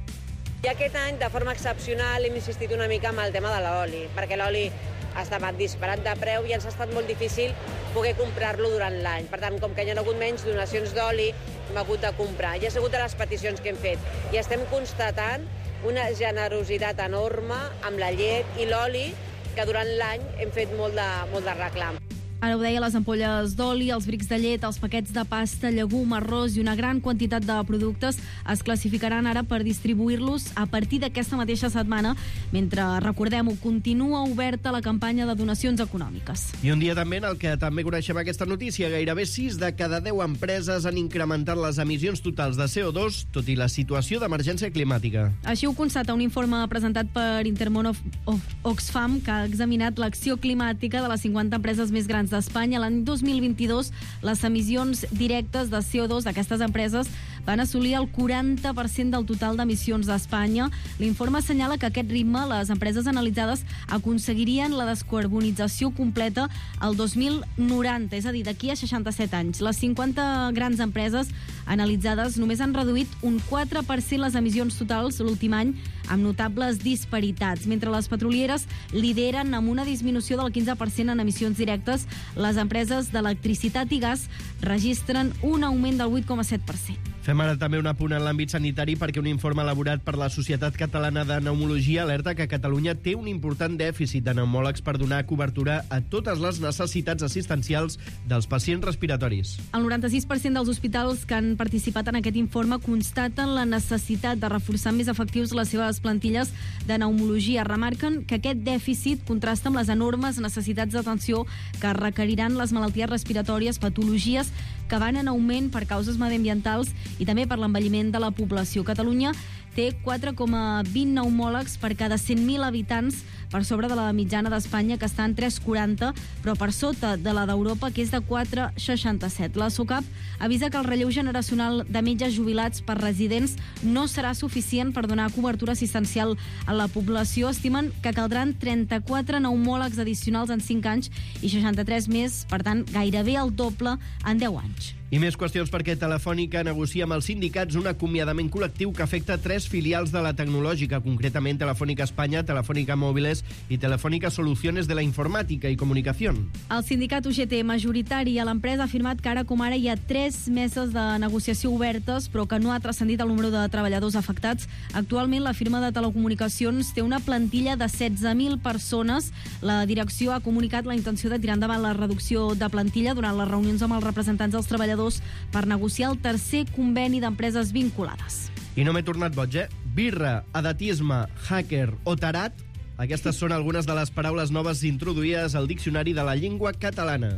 I aquest any, de forma excepcional, hem insistit una mica amb el tema de l'oli, perquè l'oli ha estat disparat de preu i ens ha estat molt difícil poder comprar-lo durant l'any. Per tant, com que hi ha hagut menys donacions d'oli, hem hagut de comprar. I ha sigut de les peticions que hem fet. I estem constatant una generositat enorme amb la llet i l'oli, que durant l'any hem fet molt de, molt de reclam. Ara ho deia, les ampolles d'oli, els brics de llet, els paquets de pasta, llegum, arròs i una gran quantitat de productes es classificaran ara per distribuir-los a partir d'aquesta mateixa setmana, mentre, recordem-ho, continua oberta la campanya de donacions econòmiques. I un dia també en el que també coneixem aquesta notícia, gairebé sis de cada deu empreses han incrementat les emissions totals de C O dos, tot i la situació d'emergència climàtica. Així ho constata un informe presentat per Intermón Oxfam, que ha examinat l'acció climàtica de les cinquanta empreses més grans d'Espanya. L'any dos mil vint-i-dos, les emissions directes de C O dos d'aquestes empreses van assolir el quaranta per cent del total d'emissions d'Espanya. L'informe assenyala que a aquest ritme les empreses analitzades aconseguirien la descarbonització completa al dos mil noranta, és a dir, d'aquí a seixanta-set anys. Les cinquanta grans empreses analitzades només han reduït un quatre per cent les emissions totals l'últim any, amb notables disparitats. Mentre les petrolieres lideren amb una disminució del quinze per cent en emissions directes, les empreses d'electricitat i gas registren un augment del vuit coma set per cent. Fem ara també un apunt en l'àmbit sanitari perquè un informe elaborat per la Societat Catalana de Pneumologia alerta que Catalunya té un important dèficit de pneumòlegs per donar cobertura a totes les necessitats assistencials dels pacients respiratoris. El noranta-sis per cent dels hospitals que han participat en aquest informe constaten la necessitat de reforçar més efectius les seves plantilles de pneumologia. Remarquen que aquest dèficit contrasta amb les enormes necessitats d'atenció que requeriran les malalties respiratòries, patologies que van en augment per causes mediambientals i també per l'envelliment de la població. Catalunya té quatre coma vint pneumòlegs per cada cent mil habitants, per sobre de la mitjana d'Espanya, que està en tres coma quaranta, però per sota de la d'Europa, que és de quatre coma seixanta-set. La SOCAP avisa que el relleu generacional de metges jubilats per residents no serà suficient per donar cobertura assistencial a la població. Estimen que caldran trenta-quatre pneumòlegs addicionals en cinc anys i seixanta-tres més, per tant, gairebé el doble en deu anys. I més qüestions perquè Telefònica negocia amb els sindicats un acomiadament col·lectiu que afecta tres filials de la tecnològica, concretament Telefònica Espanya, Telefònica Móviles i Telefònica Soluciones de la Informàtica i Comunicació. El sindicat U G T majoritari a l'empresa ha afirmat que ara com ara hi ha tres meses de negociació obertes, però que no ha transcendit el número de treballadors afectats. Actualment la firma de telecomunicacions té una plantilla de setze mil persones. La direcció ha comunicat la intenció de tirar endavant la reducció de plantilla durant les reunions amb els representants dels treballadors per negociar el tercer conveni d'empreses vinculades. I no m'he tornat boig, eh? Birra, edatisme, hacker o tarat, aquestes són algunes de les paraules noves introduïdes al Diccionari de la Llengua Catalana.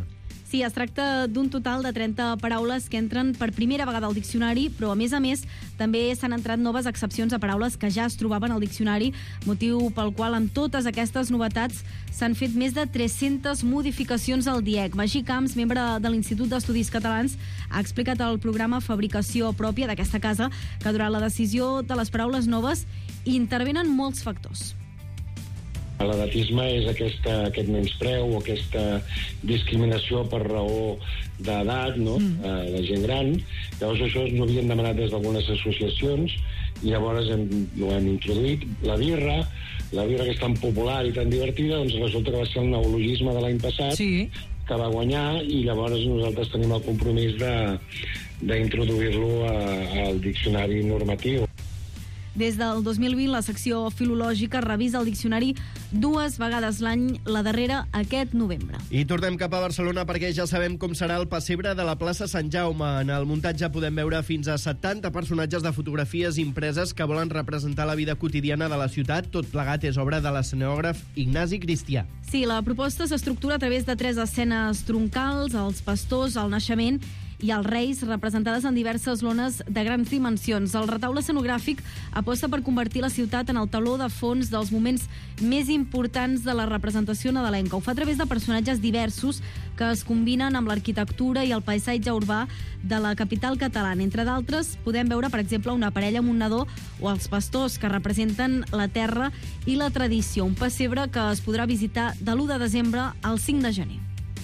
Sí, es tracta d'un total de trenta paraules que entren per primera vegada al diccionari, però a més a més també s'han entrat noves excepcions a paraules que ja es trobaven al diccionari, motiu pel qual amb totes aquestes novetats s'han fet més de tres-centes modificacions al D I E C. Magí Camps, membre de l'Institut d'Estudis Catalans, ha explicat al programa Fabricació Pròpia d'aquesta casa que durant la decisió de les paraules noves intervenen molts factors. L'edatisme és aquesta, aquest menyspreu o aquesta discriminació per raó d'edat, no? Mm. de gent gran. Llavors això ens ho havien demanat des d'algunes associacions i llavors hem, ho hem introduït. La birra, la birra que és tan popular i tan divertida, doncs resulta que va ser el neologisme de l'any passat, sí, que va guanyar, i llavors nosaltres tenim el compromís de d'introduir-lo al diccionari normatiu. Des del dos mil vint, la secció filològica revisa el diccionari dues vegades l'any, la darrera aquest novembre. I tornem cap a Barcelona perquè ja sabem com serà el pessebre de la plaça Sant Jaume. En el muntatge podem veure fins a setanta personatges de fotografies impreses que volen representar la vida quotidiana de la ciutat. Tot plegat és obra de l'escenògraf Ignasi Cristià. Sí, la proposta s'estructura a través de tres escenes troncals, els pastors, el naixement i els reis, representades en diverses lones de grans dimensions. El retaule escenogràfic aposta per convertir la ciutat en el taló de fons dels moments més importants de la representació nadalenca. Ho fa a través de personatges diversos que es combinen amb l'arquitectura i el paisatge urbà de la capital catalana. Entre d'altres, podem veure, per exemple, una parella amb un nadó o els pastors, que representen la terra i la tradició. Un pessebre que es podrà visitar de l'u de desembre al cinc de gener.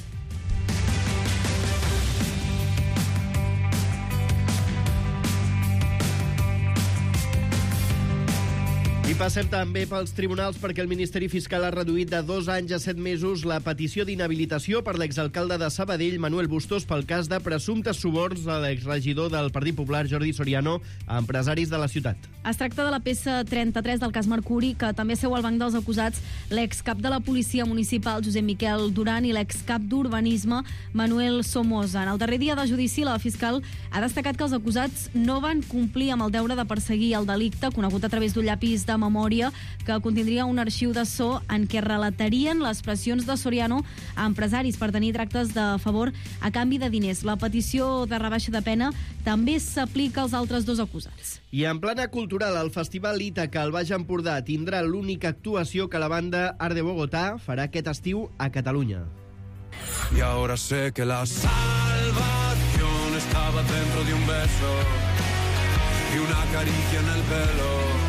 I passem també pels tribunals perquè el Ministeri Fiscal ha reduït de dos anys a set mesos la petició d'inhabilitació per l'exalcalde de Sabadell, Manuel Bustos, pel cas de presumptes suborns a l'exregidor del Partit Popular, Jordi Soriano, a empresaris de la ciutat. Es tracta de la peça trenta-tres del cas Mercuri, que també seu al banc dels acusats l'excap de la policia municipal, Josep Miquel Duran, i l'excap d'urbanisme, Manuel Somoza. En el darrer dia de judici, la fiscal ha destacat que els acusats no van complir amb el deure de perseguir el delicte, conegut a través d'un llapis de memòria que contindria un arxiu de so en què relatarien les pressions de Soriano a empresaris per tenir tractes de favor a canvi de diners. La petició de rebaixa de pena també s'aplica als altres dos acusats. I en plana cultural, el Festival Ítaca al Baix Empordà tindrà l'única actuació que la banda Art de Bogotá farà aquest estiu a Catalunya. Y ahora sé que la salvación estaba dentro de un beso y una acaricia en el pelo.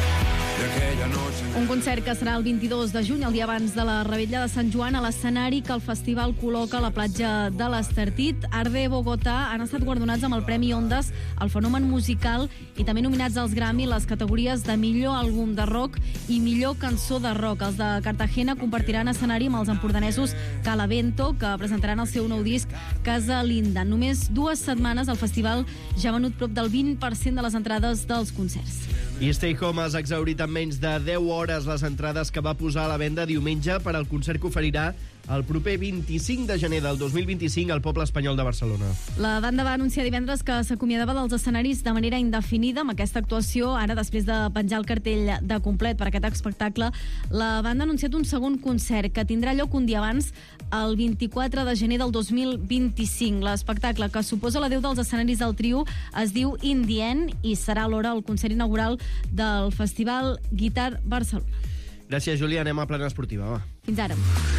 Un concert que serà el vint-i-dos de juny, el dia abans de la Revetlla de Sant Joan, a l'escenari que el festival col·loca a la platja de l'Estartit. Art de Bogotá han estat guardonats amb el Premi Ondas al fenomen musical i també nominats als Grammy les categories de millor àlbum de rock i millor cançó de rock. Els de Cartagena compartiran escenari amb els empordanesos Calavento, que presentaran el seu nou disc Casa Linda. En només dues setmanes el festival ja ha venut prop del vint per cent de les entrades dels concerts. I Stay Home has exhaurit en menys de deu hores les entrades que va posar a la venda diumenge per al concert que oferirà el proper vint-i-cinc de gener del dos mil vint-i-cinc al Poble Espanyol de Barcelona. La banda va anunciar divendres que s'acomiadava dels escenaris de manera indefinida amb aquesta actuació. Ara, després de penjar el cartell de complet per aquest espectacle, la banda ha anunciat un segon concert que tindrà lloc un dia abans, el vint-i-quatre de gener del dos mil vint-i-cinc. L'espectacle, que suposa l'adeu dels escenaris del trio, es diu In the End i serà alhora el concert inaugural del Festival Guitar Barcelona. Gràcies, Júlia. Anem a plana esportiva, va. Fins ara.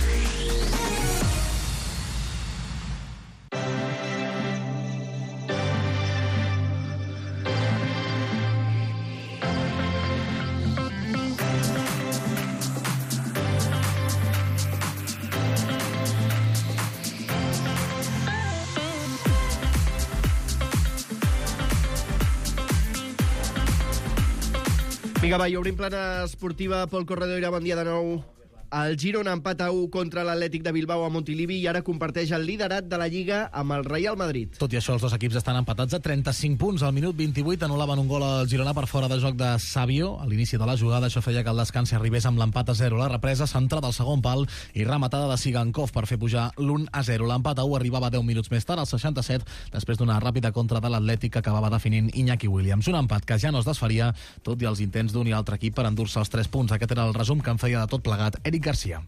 Vinga, va, i obrim plana esportiva. Pol Corredera, bon dia de nou. El Girona empat a u contra l'Atlètic de Bilbao a Montilivi i ara comparteix el liderat de la Lliga amb el Real Madrid. Tot i això, els dos equips estan empatats a trenta-cinc punts. Al minut vint-i-vuit anul·laven un gol al Girona per fora de joc de Savio. A l'inici de la jugada, això feia que el descans arribés amb l'empat a zero. La represa, centrada al segon pal i rematada de Sigankov per fer pujar l'u a zero. L'empat a u arribava deu minuts més tard, al seixanta-set, després d'una ràpida contra de l'Atlètic que acabava definint Iñaki Williams. Un empat que ja no es desfaria, tot i els intents d'un i altre equip per endur-se els tres punts. Aquest era el resum que en feia de tot plegat Eric Garcia.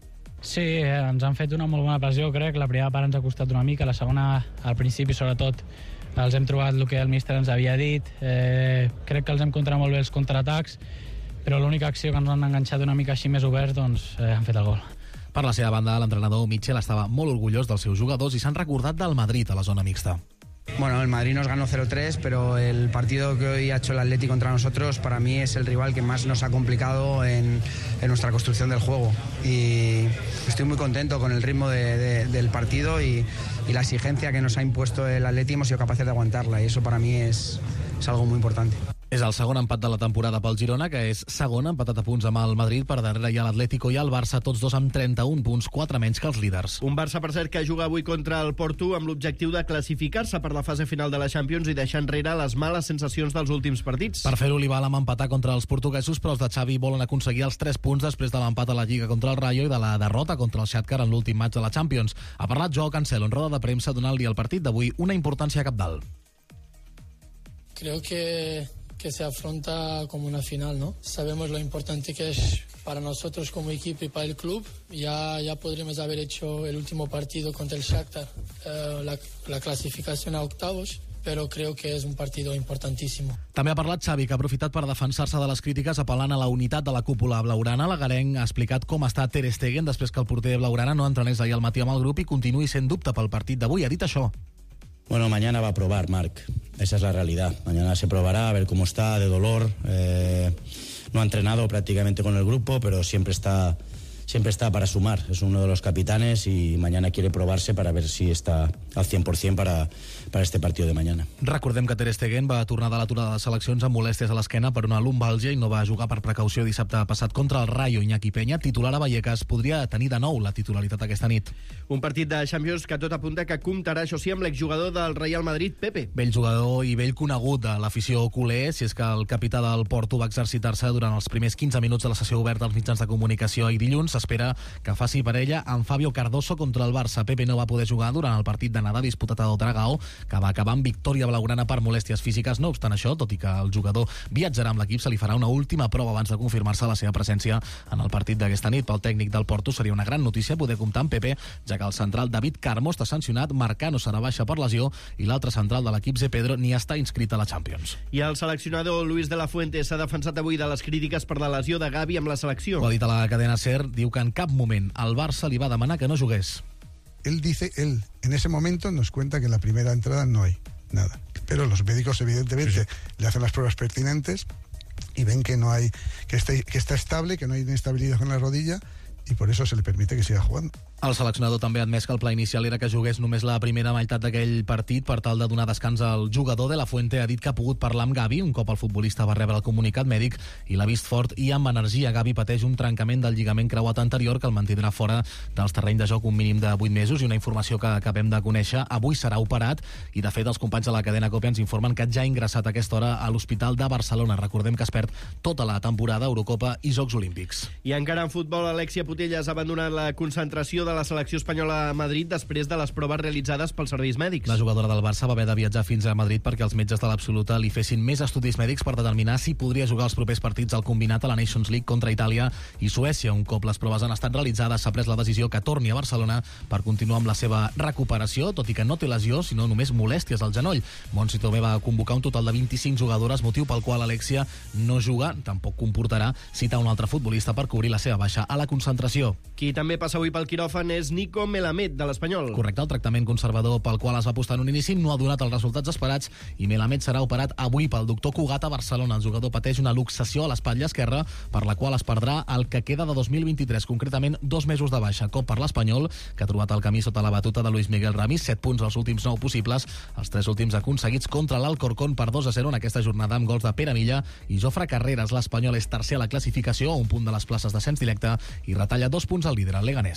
Sí, ens han fet una molt bona pressió, crec. La primera part ens ha costat una mica, la segona, al principi, sobretot, els hem trobat el que el míster ens havia dit. Eh, crec que els hem controlat molt bé els contraatacs, però l'única acció que ens han enganxat una mica així més oberts, doncs eh, han fet el gol. Per la seva banda, l'entrenador Michel estava molt orgullós dels seus jugadors i s'han recordat del Madrid a la zona mixta. Bueno, el Madrid nos ganó cero tres, pero el partido que hoy ha hecho el Atleti contra nosotros para mí es el rival que más nos ha complicado en, en nuestra construcción del juego. Y estoy muy contento con el ritmo de, de, del partido y, y la exigencia que nos ha impuesto el Atleti, hemos sido capaces de aguantarla y eso para mí es, es algo muy importante. És el segon empat de la temporada pel Girona, que és segon, empatat a punts amb el Madrid. Per darrere hi ha l'Atlético i el Barça, tots dos amb trenta-un punts, quatre menys que els líders. Un Barça, per cert, que juga avui contra el Porto amb l'objectiu de classificar-se per la fase final de la Champions i deixar enrere les males sensacions dels últims partits. Per fer-ho, li val amb empatar contra els portuguesos, però els de Xavi volen aconseguir els tres punts després de l'empat a la Lliga contra el Rayo i de la derrota contra el Shakhtar en l'últim match de la Champions. Ha parlat Joao Cancelo en roda de premsa donant-li al partit d'avui una importància cabdal. Creo que que se afronta como una final, ¿no? Sabemos lo importante que es para nosotros como equipo y para el club. Ya, ya podríamos haber hecho el último partido contra el Shakhtar, eh, la, la clasificación a octavos, però creo que és un partido importantísimo. També ha parlat Xavi, que ha aprofitat per defensar-se de les crítiques apel·lant a la unitat de la cúpula blaugrana. L'agarenc ha explicat com està Ter Stegen després que el porter blaugrana no entrenés ahir al matí amb el grup i continuï sent dubte pel partit d'avui. Ha dit això. Bueno, mañana va a probar, Marc. Esa es la realidad. Mañana se probará a ver cómo está, de dolor. Eh, no ha entrenado prácticamente con el grupo, pero siempre está, siempre está para sumar. Es uno de los capitanes y mañana quiere probarse para ver si está al cien por cien para, para este partido de mañana. Recordem que Ter Stegen va tornar de l'aturada de seleccions amb molèsties a l'esquena per una lumbàlgia i no va jugar per precaució dissabte passat contra el Rayo. Iñaki Peña, titular a Vallecas, podria tenir de nou la titularitat aquesta nit. Un partit de Champions que tot apunta que comptarà, això sí, amb l'exjugador del Real Madrid, Pepe. Vell jugador i vell conegut de l'afició culer, si és que el capità del Porto va exercitar-se durant els primers quinze minuts de la sessió oberta als mitjans de comunicació i dilluns s'espera que faci parella amb Fabio Cardoso contra el Barça. Pepe no va poder jugar durant el partit d'anada disputat a Dragao, que va acabar amb victòria blaugrana per molèsties físiques. No obstant això, tot i que el jugador viatjarà amb l'equip, se li farà una última prova abans de confirmar-se la seva presència en el partit d'aquesta nit. Pel tècnic del Porto seria una gran notícia poder comptar amb Pepe, ja que el central David Carmo està sancionat, Marcano serà baixa per lesió i l'altre central de l'equip Zé Pedro ni està inscrit a la Champions. I el seleccionador Luis de la Fuente s'ha defensat avui de les crítiques per la lesió de Gavi amb la selecció. Ho ha dit a la cadena SER, diu que en cap moment el Barça li va demanar que no jugués. Él dice, él en ese momento nos cuenta que en la primera entrada no hay nada. Pero los médicos evidentemente sí, sí. le hacen las pruebas pertinentes y ven que no hay, que está, que está estable, que no hay inestabilidad en la rodilla y por eso se le permite que siga jugando. El seleccionador també ha admès que el pla inicial era que jugués només la primera meitat d'aquell partit per tal de donar descans al jugador. De la Fuente ha dit que ha pogut parlar amb Gavi un cop el futbolista va rebre el comunicat mèdic i l'ha vist fort i amb energia. Gavi pateix un trencament del lligament creuat anterior que el mantindrà fora dels terrenys de joc un mínim de vuit mesos i una informació que acabem de conèixer. Avui serà operat i, de fet, els companys de la cadena COPE ens informen que ja ha ingressat a aquesta hora a l'Hospital de Barcelona. Recordem que es perd tota la temporada Eurocopa i Jocs Olímpics. I encara en futbol, Alexia Putellas ha abandonat la concentració de la selecció espanyola a Madrid després de les proves realitzades pels serveis mèdics. La jugadora del Barça va haver de viatjar fins a Madrid perquè els metges de l'Absoluta li fessin més estudis mèdics per determinar si podria jugar els propers partits al combinat a la Nations League contra Itàlia i Suècia. Un cop les proves han estat realitzades, s'ha pres la decisió que torni a Barcelona per continuar amb la seva recuperació, tot i que no té lesió, sinó només molèsties al genoll. Montse Tomé va convocar un total de vint-i-cinc jugadores, motiu pel qual Alexia no juga. Tampoc comportarà citar un altre futbolista per cobrir la seva baixa a la concentració. Qui també passa avui pel quiròfan és Nico Melamed, de l'Espanyol. Correcte, el tractament conservador pel qual es va apostar en un inici no ha donat els resultats esperats i Melamed serà operat avui pel doctor Cugat a Barcelona. El jugador pateix una luxació a l'espatlla esquerra per la qual es perdrà el que queda de dos mil vint-i-tres, concretament dos mesos de baixa. Cop per l'Espanyol, que ha trobat el camí sota la batuta de Luis Miguel Ramis, set punts als últims nou possibles, els tres últims aconseguits contra l'Alcorcón per dos a zero en aquesta jornada amb gols de Pere Milla i Jofre Carreras. L'Espanyol és tercer a la classificació, a un punt de les places d'ascens directe i retalla dos punts al líder, el Leganés. I en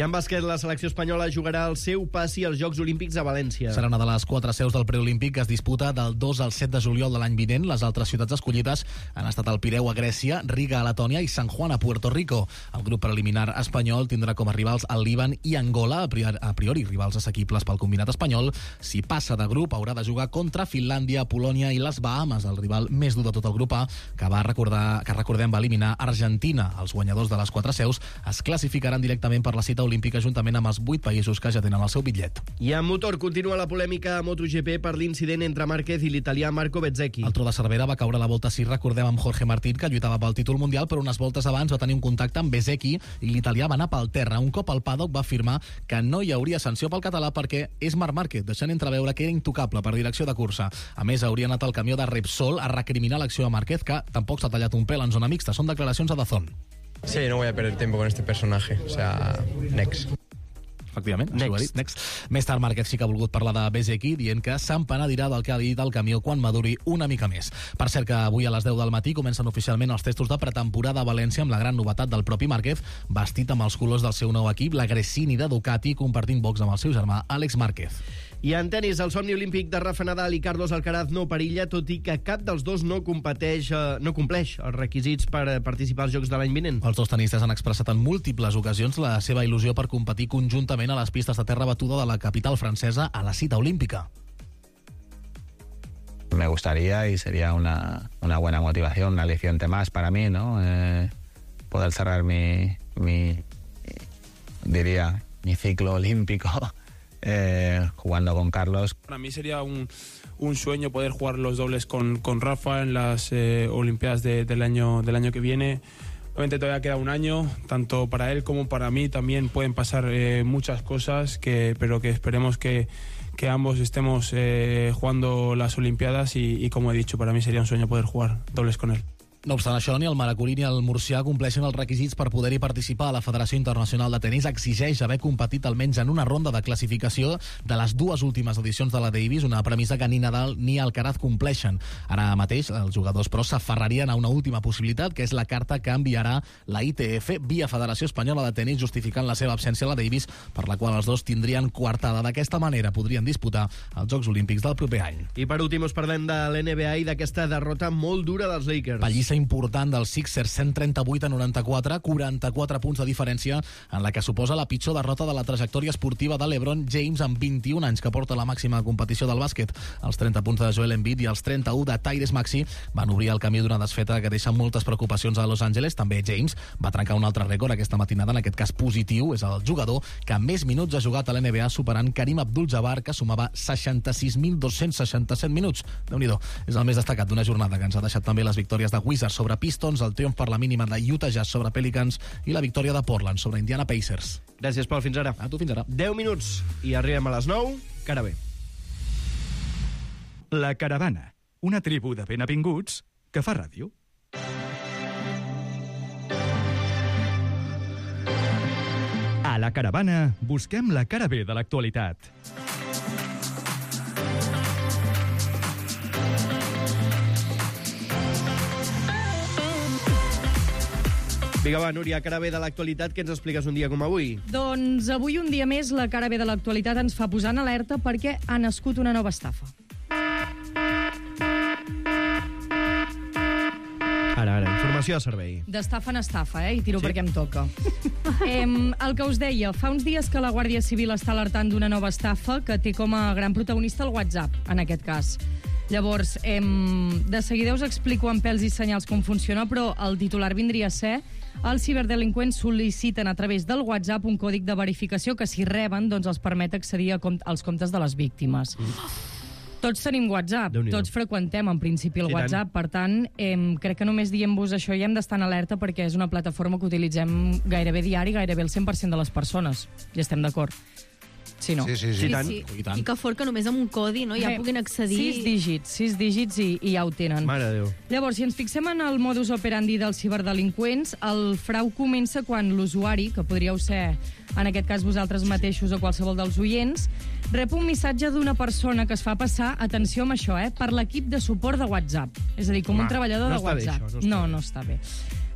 en bàsquet, la selecció espanyola jugarà el seu passi als Jocs Olímpics a València. Serà una de les quatre seus del preolímpic que es disputa del dos al set de juliol de l'any vinent. Les altres ciutats escollides han estat el Pireu a Grècia, Riga a Letònia i San Juan a Puerto Rico. El grup preliminar espanyol tindrà com a rivals el Líban i Angola, a priori, a priori rivals assequibles pel combinat espanyol. Si passa de grup, haurà de jugar contra Finlàndia, Polònia i les Bahames, el rival més dur de tot el grup A, que va recordar, que recordem va eliminar Argentina. Els guanyadors de les quatre seus es classificaran directament per la cita olímpica juntament amb els vuit països que ja tenen el seu bitllet. I en motor continua la polèmica a MotoGP per l'incident entre Márquez i l'italià Marco Bezzecchi. El Tro de Cervera va caure a la volta sis, recordem, amb Jorge Martín, que lluitava pel títol mundial, però unes voltes abans va tenir un contacte amb Bezzecchi i l'italià va anar pel terra. Un cop al paddock va afirmar que no hi hauria sanció pel català perquè és Marc Márquez, deixant entreveure que era intocable per direcció de cursa. A més, hauria anat al camió de Repsol a recriminar l'acció a Márquez, que tampoc s'ha tallat un pèl en zona mixta. Són declaracions a Dazón. Sí, no voy a perder tiempo con este personaje. O sea, next. Efectivament, Next. això ho ha dit. Next. Més tard, Márquez sí que ha volgut parlar de Bezzecchi, dient que s'empenedirà del que ha dit el camió quan maduri una mica més. Per cert, que avui a les deu del matí comencen oficialment els testos de pretemporada a València amb la gran novetat del propi Márquez, vestit amb els colors del seu nou equip, la Gresini de Ducati, compartint box amb el seu germà Àlex Márquez. I en tenis, el somni olímpic de Rafa Nadal i Carlos Alcaraz no perilla, tot i que cap dels dos no competeix, eh, no compleix els requisits per participar als Jocs de l'any vinent. Els dos tenistes han expressat en múltiples ocasions la seva il·lusió per competir conjuntament a les pistes de terra batuda de la capital francesa a la cita olímpica. Me gustaría y sería una, una buena motivación, un aliciente más para mí, ¿no? Eh, poder cerrar mi, mi, diría, mi ciclo olímpico eh, jugando con Carlos. Para mí sería un, un sueño poder jugar los dobles con, con Rafa en las eh, Olimpiadas de, del, año, del año que viene. Obviamente todavía queda un año, tanto para él como para mí también pueden pasar eh, muchas cosas, que, pero que esperemos que, que ambos estemos eh, jugando las Olimpiadas y, y como he dicho, para mí sería un sueño poder jugar dobles con él. No obstant això, ni el maracorí ni el murcià compleixen els requisits per poder-hi participar a la Federació Internacional de Tenis. Exigeix haver competit almenys en una ronda de classificació de les dues últimes edicions de la Davis, una premissa que ni Nadal ni Alcaraz compleixen. Ara mateix, els jugadors però s'aferrarien a una última possibilitat, que és la carta que enviarà la I T F via Federació Espanyola de Tenis, justificant la seva absència a la Davis, per la qual els dos tindrien coartada. D'aquesta manera podrien disputar els Jocs Olímpics del proper any. I per últim us parlem de l'N B A i d'aquesta derrota molt dura dels Lakers. Pallissa important dels Sixers, cent trenta-vuit a noranta-quatre, quaranta-quatre punts de diferència, en la que suposa la pitjor derrota de la trajectòria esportiva de LeBron James en vint-i-un anys que porta la màxima competició del bàsquet. Els trenta punts de Joel Embiid i els trenta-u de Tyrese Maxey van obrir el camí d'una desfeta que deixa moltes preocupacions a Los Angeles. També James va trencar un altre rècord aquesta matinada, en aquest cas positiu. És el jugador que més minuts ha jugat a l'N B A, superant Karim Abdul-Jabbar, que sumava seixanta-sis mil dos-cents seixanta-set minuts. Déu-n'hi-do, és el més destacat d'una jornada que ens ha deixat també les victòries de Wizards sobre Pistons, el triomf per la mínima de Utah Jazz sobre Pelicans i la victòria de Portland sobre Indiana Pacers. Gràcies, Pol. Fins ara. A tu, fins ara. deu minuts i arribem a les nou. Cara bé. La Caravana, una tribu de benavinguts que fa ràdio. A la Caravana busquem la cara bé de l'actualitat. Vinga, va, Núria, cara bé de l'actualitat, què ens expliques un dia com avui? Doncs avui un dia més la cara bé de l'actualitat ens fa posar en alerta perquè ha nascut una nova estafa. Ara, ara, informació de servei. D'estafa en estafa, eh? I tiro sí? perquè em toca. em, el que us deia, fa uns dies que la Guàrdia Civil està alertant d'una nova estafa que té com a gran protagonista el WhatsApp, en aquest cas. Llavors, em, de seguida us explico amb pèls i senyals com funciona, però el titular vindria a ser: els ciberdelinqüents sol·liciten a través del WhatsApp un còdic de verificació que, si reben, doncs els permet accedir a com als comptes de les víctimes. Mm. Tots tenim WhatsApp, tots freqüentem en principi el sí, WhatsApp, per tant, eh, crec que només dient-vos això ja hem d'estar en alerta perquè és una plataforma que utilitzem gairebé diari, gairebé el cent per cent de les persones. Ja estem d'acord. Sí, no? Sí, sí, sí. sí, sí. I, tant. I que fort que només amb un codi no, ja eh, puguin accedir... Sis dígits, sis dígits i, i ja ho tenen. Mare de Déu. Llavors, si ens fixem en el modus operandi dels ciberdelinqüents, el frau comença quan l'usuari, que podríeu ser, en aquest cas, vosaltres mateixos o qualsevol dels oients, rep un missatge d'una persona que es fa passar, atenció amb això, eh, per l'equip de suport de WhatsApp. És a dir, com Va, un treballador no de WhatsApp. Bé, això, no, no, no està bé.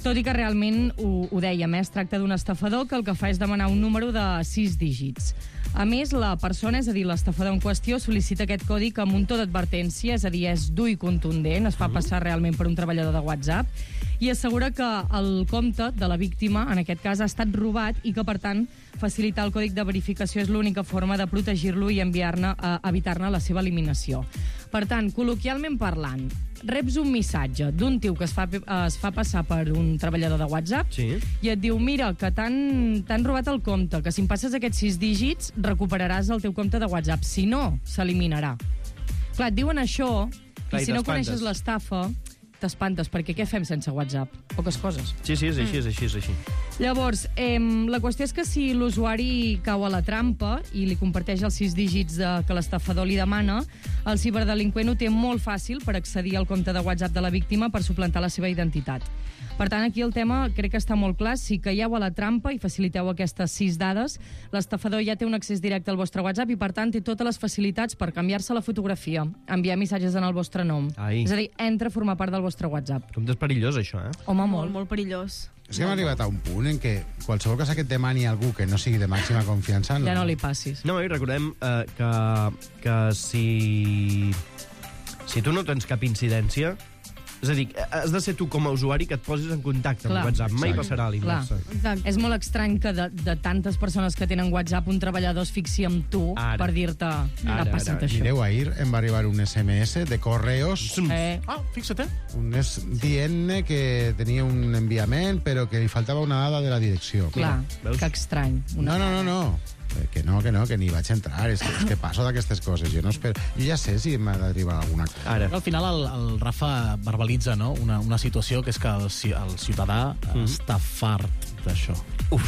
Tot i que realment, ho, ho dèiem, eh, es tracta d'un estafador que el que fa és demanar un número de sis dígits. A més, la persona, és a dir, l'estafador en qüestió, sol·licita aquest codi amb un to d'advertència, és a dir, és dur i contundent, es fa passar realment per un treballador de WhatsApp, i assegura que el compte de la víctima, en aquest cas, ha estat robat i que, per tant, facilitar el còdic de verificació és l'única forma de protegir-lo i enviar-ne, eh, evitar-ne la seva eliminació. Per tant, col·loquialment parlant, reps un missatge d'un tio que es fa, es fa passar per un treballador de WhatsApp sí. i et diu, mira, que t'han robat el compte, que si em passes aquests sis dígits recuperaràs el teu compte de WhatsApp. Si no, s'eliminarà. Clar, et diuen això, Clar, i si no coneixes l'estafa, t'espantes, perquè què fem sense WhatsApp? Poques coses. Sí, sí, és així, és així, és així. Llavors, eh, la qüestió és que si l'usuari cau a la trampa i li comparteix els sis dígits de, que l'estafador li demana, el ciberdelinqüent ho té molt fàcil per accedir al compte de WhatsApp de la víctima per suplantar la seva identitat. Per tant, aquí el tema crec que està molt clar. Si caieu a la trampa i faciliteu aquestes sis dades, l'estafador ja té un accés directe al vostre WhatsApp i, per tant, té totes les facilitats per canviar-se la fotografia, enviar missatges en el vostre nom. Ai. És a dir, entra a formar part del vostre WhatsApp. Com és perillós, això, eh? Home, molt. Molt, molt perillós. És que hem arribat a un punt en què qualsevol cosa que et demani algú que no sigui de màxima confiança... Ja no li passis. No, i recordem eh, que, que si, si tu no tens cap incidència, és a dir, has de ser tu com a usuari que et posis en contacte Clar. amb WhatsApp. Mai Exacte. passarà a l'inversa. És molt estrany que de, de tantes persones que tenen WhatsApp un treballador es fixi amb tu Ara. per dir-te ha passat això. Mireu, ahir em va arribar un S M S de correos. Eh. Ah, fixa't. Un es dient que tenia un enviament, però que li faltava una dada de la direcció. Clar, que estrany. No, no, no, no. Que no, que no, que ni vaig entrar. És que, és que passo d'aquestes coses. Jo no espero... Jo ja sé si m'ha d'arribar alguna cosa. Ara. Al final el, el Rafa verbalitza, no?, una, una situació que és que el, ci- el ciutadà mm. està fart d'això. Uf.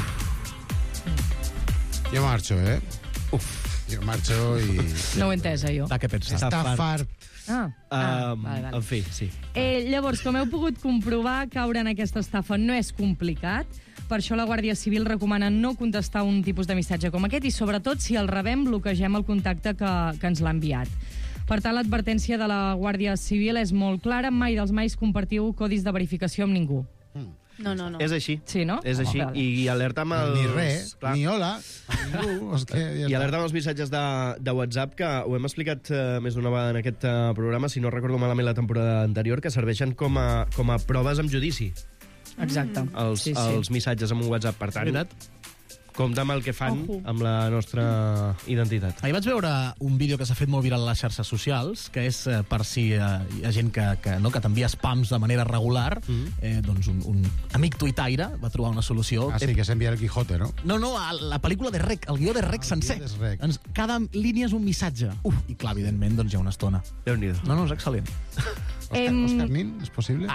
Jo marxo, eh? Uf. Jo marxo i... No ho he entès, eh, jo. De què penses? Està fart. Ah, ah Um, vale, vale. En fi, sí. Eh, llavors, com heu pogut comprovar, caure en aquesta estafa no és complicat. Per això la Guàrdia Civil recomana no contestar un tipus de missatge com aquest i, sobretot, si el rebem, bloquegem el contacte que, que ens l'ha enviat. Per tant, l'advertència de la Guàrdia Civil és molt clara. Mai dels mais compartiu codis de verificació amb ningú. No, no, no. És així. Sí, no? És així. Vale. I alerta amb els... Ni res, Clar. ni hola, ningú. És que ja I està. alerta amb els missatges de, de WhatsApp, que ho hem explicat uh, més d'una vegada en aquest uh, programa, si no recordo malament la temporada anterior, que serveixen com a, com a proves amb judici. Exacte. Els, Sí, sí. els missatges amb un WhatsApp. Per tant, Veritat? compte amb el que fan Ojo. amb la nostra identitat. Ahir vaig veure un vídeo que s'ha fet molt viral a les xarxes socials, que és eh, per si eh, hi ha gent que, que, no, que t'envia spams de manera regular, mm. eh, doncs un, un amic tuitaire va trobar una solució. Ah, sí, que s'envia el Quijote, no? No, no, a la pel·lícula de Rec, el guió de Rec Ah, el sencer. guió de Rec. Doncs cada línia és un missatge. Uf, i clar, evidentment, doncs hi ha una estona. Déu-n'hi-do. No, no, és excel·lent. Oscar, Em- Oscar Nin, és possible?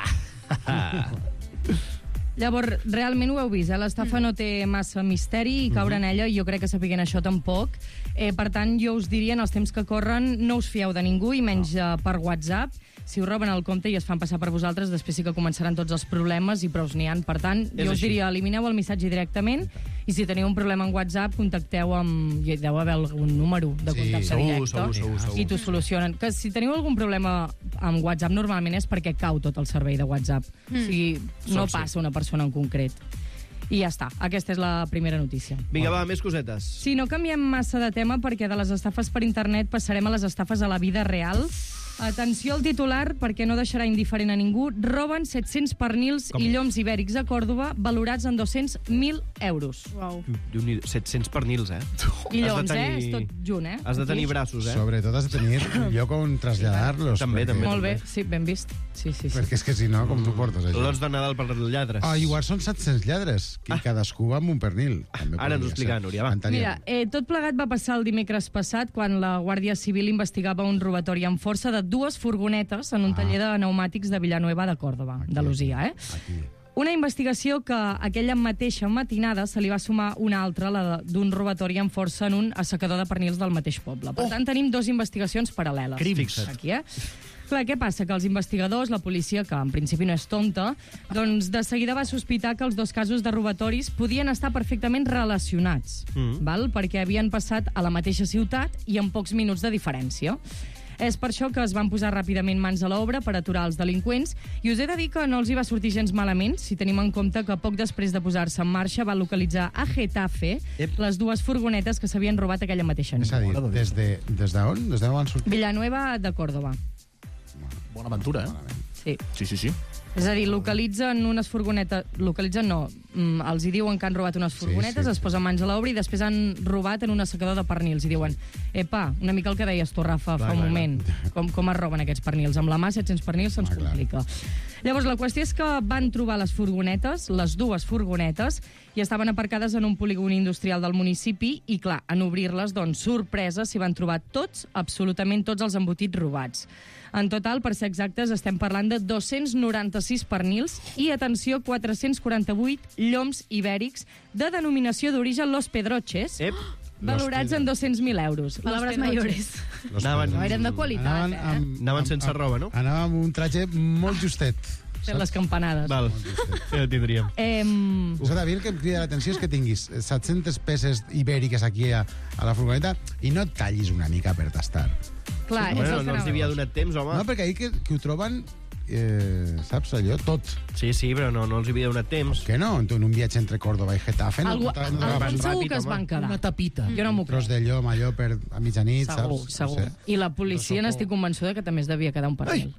Ah. Llavors, realment ho heu vist, eh? L'estafa no té massa misteri i caure en ella, jo crec que sapiguent això tampoc. Eh, per tant, jo us diria, en els temps que corren, no us fieu de ningú, i menys no. uh, per WhatsApp. Si us roben el compte i es fan passar per vosaltres, després sí que començaran tots els problemes i prous n'hi ha. Per tant, És jo us així. diria, elimineu el missatge directament i si teniu un problema en WhatsApp, contacteu amb... Hi deu haver algun número de Sí, contacte segur, directe segur, segur, segur. i t'ho solucionen. Que si teniu algun problema amb WhatsApp, normalment és perquè cau tot el servei de WhatsApp. Mm. O sigui, no Sol ser. passa una persona en concret. I ja està, aquesta és la primera notícia. Vinga, va, més cosetes. Si no canviem massa de tema, perquè de les estafes per internet passarem a les estafes a la vida real. Atenció al titular, perquè no deixarà indiferent a ningú. Roben set-cents pernils Com? i lloms ibèrics a Còrdova, valorats en dos-cents mil euros. Uau. Déu-n'hi-do, set-cents pernils, eh? I Has de lloms, tenir- eh? És tot junt, eh? Has de tenir Aquí. braços, eh? Sobretot has de tenir un lloc on traslladar-los. També, perquè- també. Molt bé, sí, ben vist. Sí, sí, sí. Perquè és que si no, com tu portes allò? Lots de Nadal per lladres. Ah, igual són set-cents lladres, i Ah. cadascú amb un pernil. També Ara ens ho podria explica, ser. Núria, va. Enteníem. Mira, eh, tot plegat va passar el dimecres passat quan la Guàrdia Civil investigava un robatori amb força de dues furgonetes en un Ah. taller de pneumàtics de Villanueva de Còrdova, Aquí. Andalusia, eh? Aquí. Una investigació que aquella mateixa matinada se li va sumar una altra, la de- d'un robatori amb força en un assecador de pernils del mateix poble. Per Oh. tant, tenim dues investigacions paral·leles. Crims. Aquí, eh? Clar, què passa? Que els investigadors, la policia, que en principi no és tonta, doncs de seguida va sospitar que els dos casos de robatoris podien estar perfectament relacionats, Mm. val? Perquè havien passat a la mateixa ciutat i amb pocs minuts de diferència. És per això que es van posar ràpidament mans a l'obra per aturar els delinqüents, i us he de dir que no els hi va sortir gens malament, si tenim en compte que poc després de posar-se en marxa va localitzar a Getafe Ep. les dues furgonetes que s'havien robat aquella mateixa nit. És a dir, des de, des d'on? Des d'on van sortir? Villanueva de Córdoba. Bona aventura, eh? Sí. Sí, sí, sí. És a dir, localitzen unes furgonetes... Localitzen no, mm, els hi diuen que han robat unes furgonetes, sí, sí. es posen mans a l'obra i després han robat en un assecador de pernils. I diuen, epa, una mica el que deies tu, Rafa, clar, fa un clar, moment. Clar. Com, com es roben aquests pernils? Amb la mà, set-cents pernils se'ns complica. Llavors, la qüestió és que van trobar les furgonetes, les dues furgonetes, i estaven aparcades en un polígon industrial del municipi i, clar, en obrir-les, doncs, sorpresa, s'hi van trobar tots, absolutament tots els embotits robats. En total, per ser exactes, estem parlant de dos-cents noranta-sis pernils i, atenció, quatre-cents quaranta-vuit lloms ibèrics de denominació d'origen Los Pedroches, Ep. valorats en dos-cents mil euros. Palabras mayores. Anaven, no, eren de qualitat, anaven, eh? amb, Anaven sense roba, no? Anàvem amb un traje molt justet. Fent les campanades. Val, ja ho tindríem. Eh, Saps, a mi el que em crida l'atenció és que tinguis set-centes peces ibèriques aquí a, a la furgoneta i no et tallis una mica per tastar. Clar, sí, bueno, no els havia donat temps, home. No, perquè ahir que, que ho troben, eh, saps, allò, tot. Sí, sí, però no, no els havia donat temps. Que no? En un viatge entre Córdoba i Getafe... Algú, no, no, no, no, no, segur que es van quedar. Una tapita. Jo no m'ho crec. Un tros de llom, allò, per, a mitjanit, segur, saps? Segur, segur. I la policia n'estic convençuda que també es devia quedar un pernil.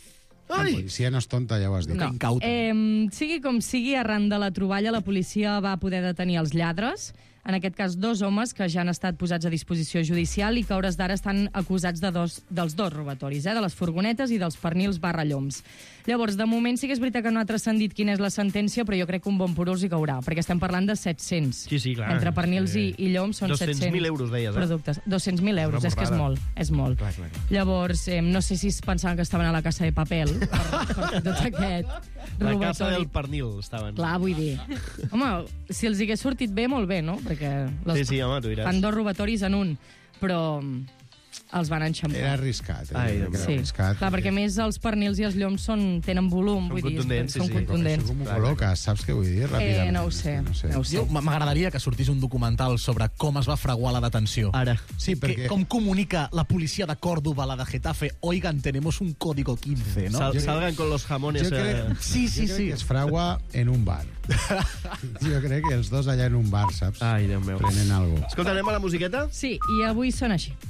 La policia no és tonta, ja ho has dit. No. Eh, sigui com sigui, arran de la troballa, la policia va poder detenir els lladres, en aquest cas dos homes que ja han estat posats a disposició judicial i que a hores d'ara estan acusats de dos, dels dos robatoris, eh, de les furgonetes i dels pernils barra lloms. Llavors, de moment sí que és veritat que no ha transcendit quina és la sentència, però jo crec que un bon porós hi caurà, perquè estem parlant de set-cents. Sí, sí, clar. Entre pernils i, i lloms són set-cents. dos-cents mil euros, deies, eh? Productes. dos-cents mil euros, és que és molt, és molt. Clar, clar, clar. Llavors, eh, no sé si es pensaven que estaven a la Casa de Papel, per, per tot aquest La robatori. Casa del Pernil estaven. Clar, vull dir. Home, si els hagués sortit bé, molt bé, no? Perquè les Sí, sí, home, tu diràs. fan dos robatoris en un, però els van enxampar. Era arriscat. Eh? Ai, Era Sí, arriscat, clar, perquè a més els pernils i els lloms són, tenen volum, Són vull dir, contundents, sí, són sí. contundents. Com ho col·loques, saps què vull dir? Ràpidament. Eh, no ho sé, No sé. no ho sé. Jo, m'agradaria que sortís un documental sobre com es va fraguar la detenció. Ara. Sí, perquè... Que, com comunica la policia de Córdoba, la de Getafe, oigan, tenemos un código quince, ¿no? Sal, Jo- salgan con los jamones. Jo crec, eh. Sí, sí, jo crec sí. que es fragua en un bar. Jo crec que els dos allà en un bar, saps? Ai, Déu meu. Prenent alguna cosa. Escolta, anem a la musiqueta? Sí, i avui són així.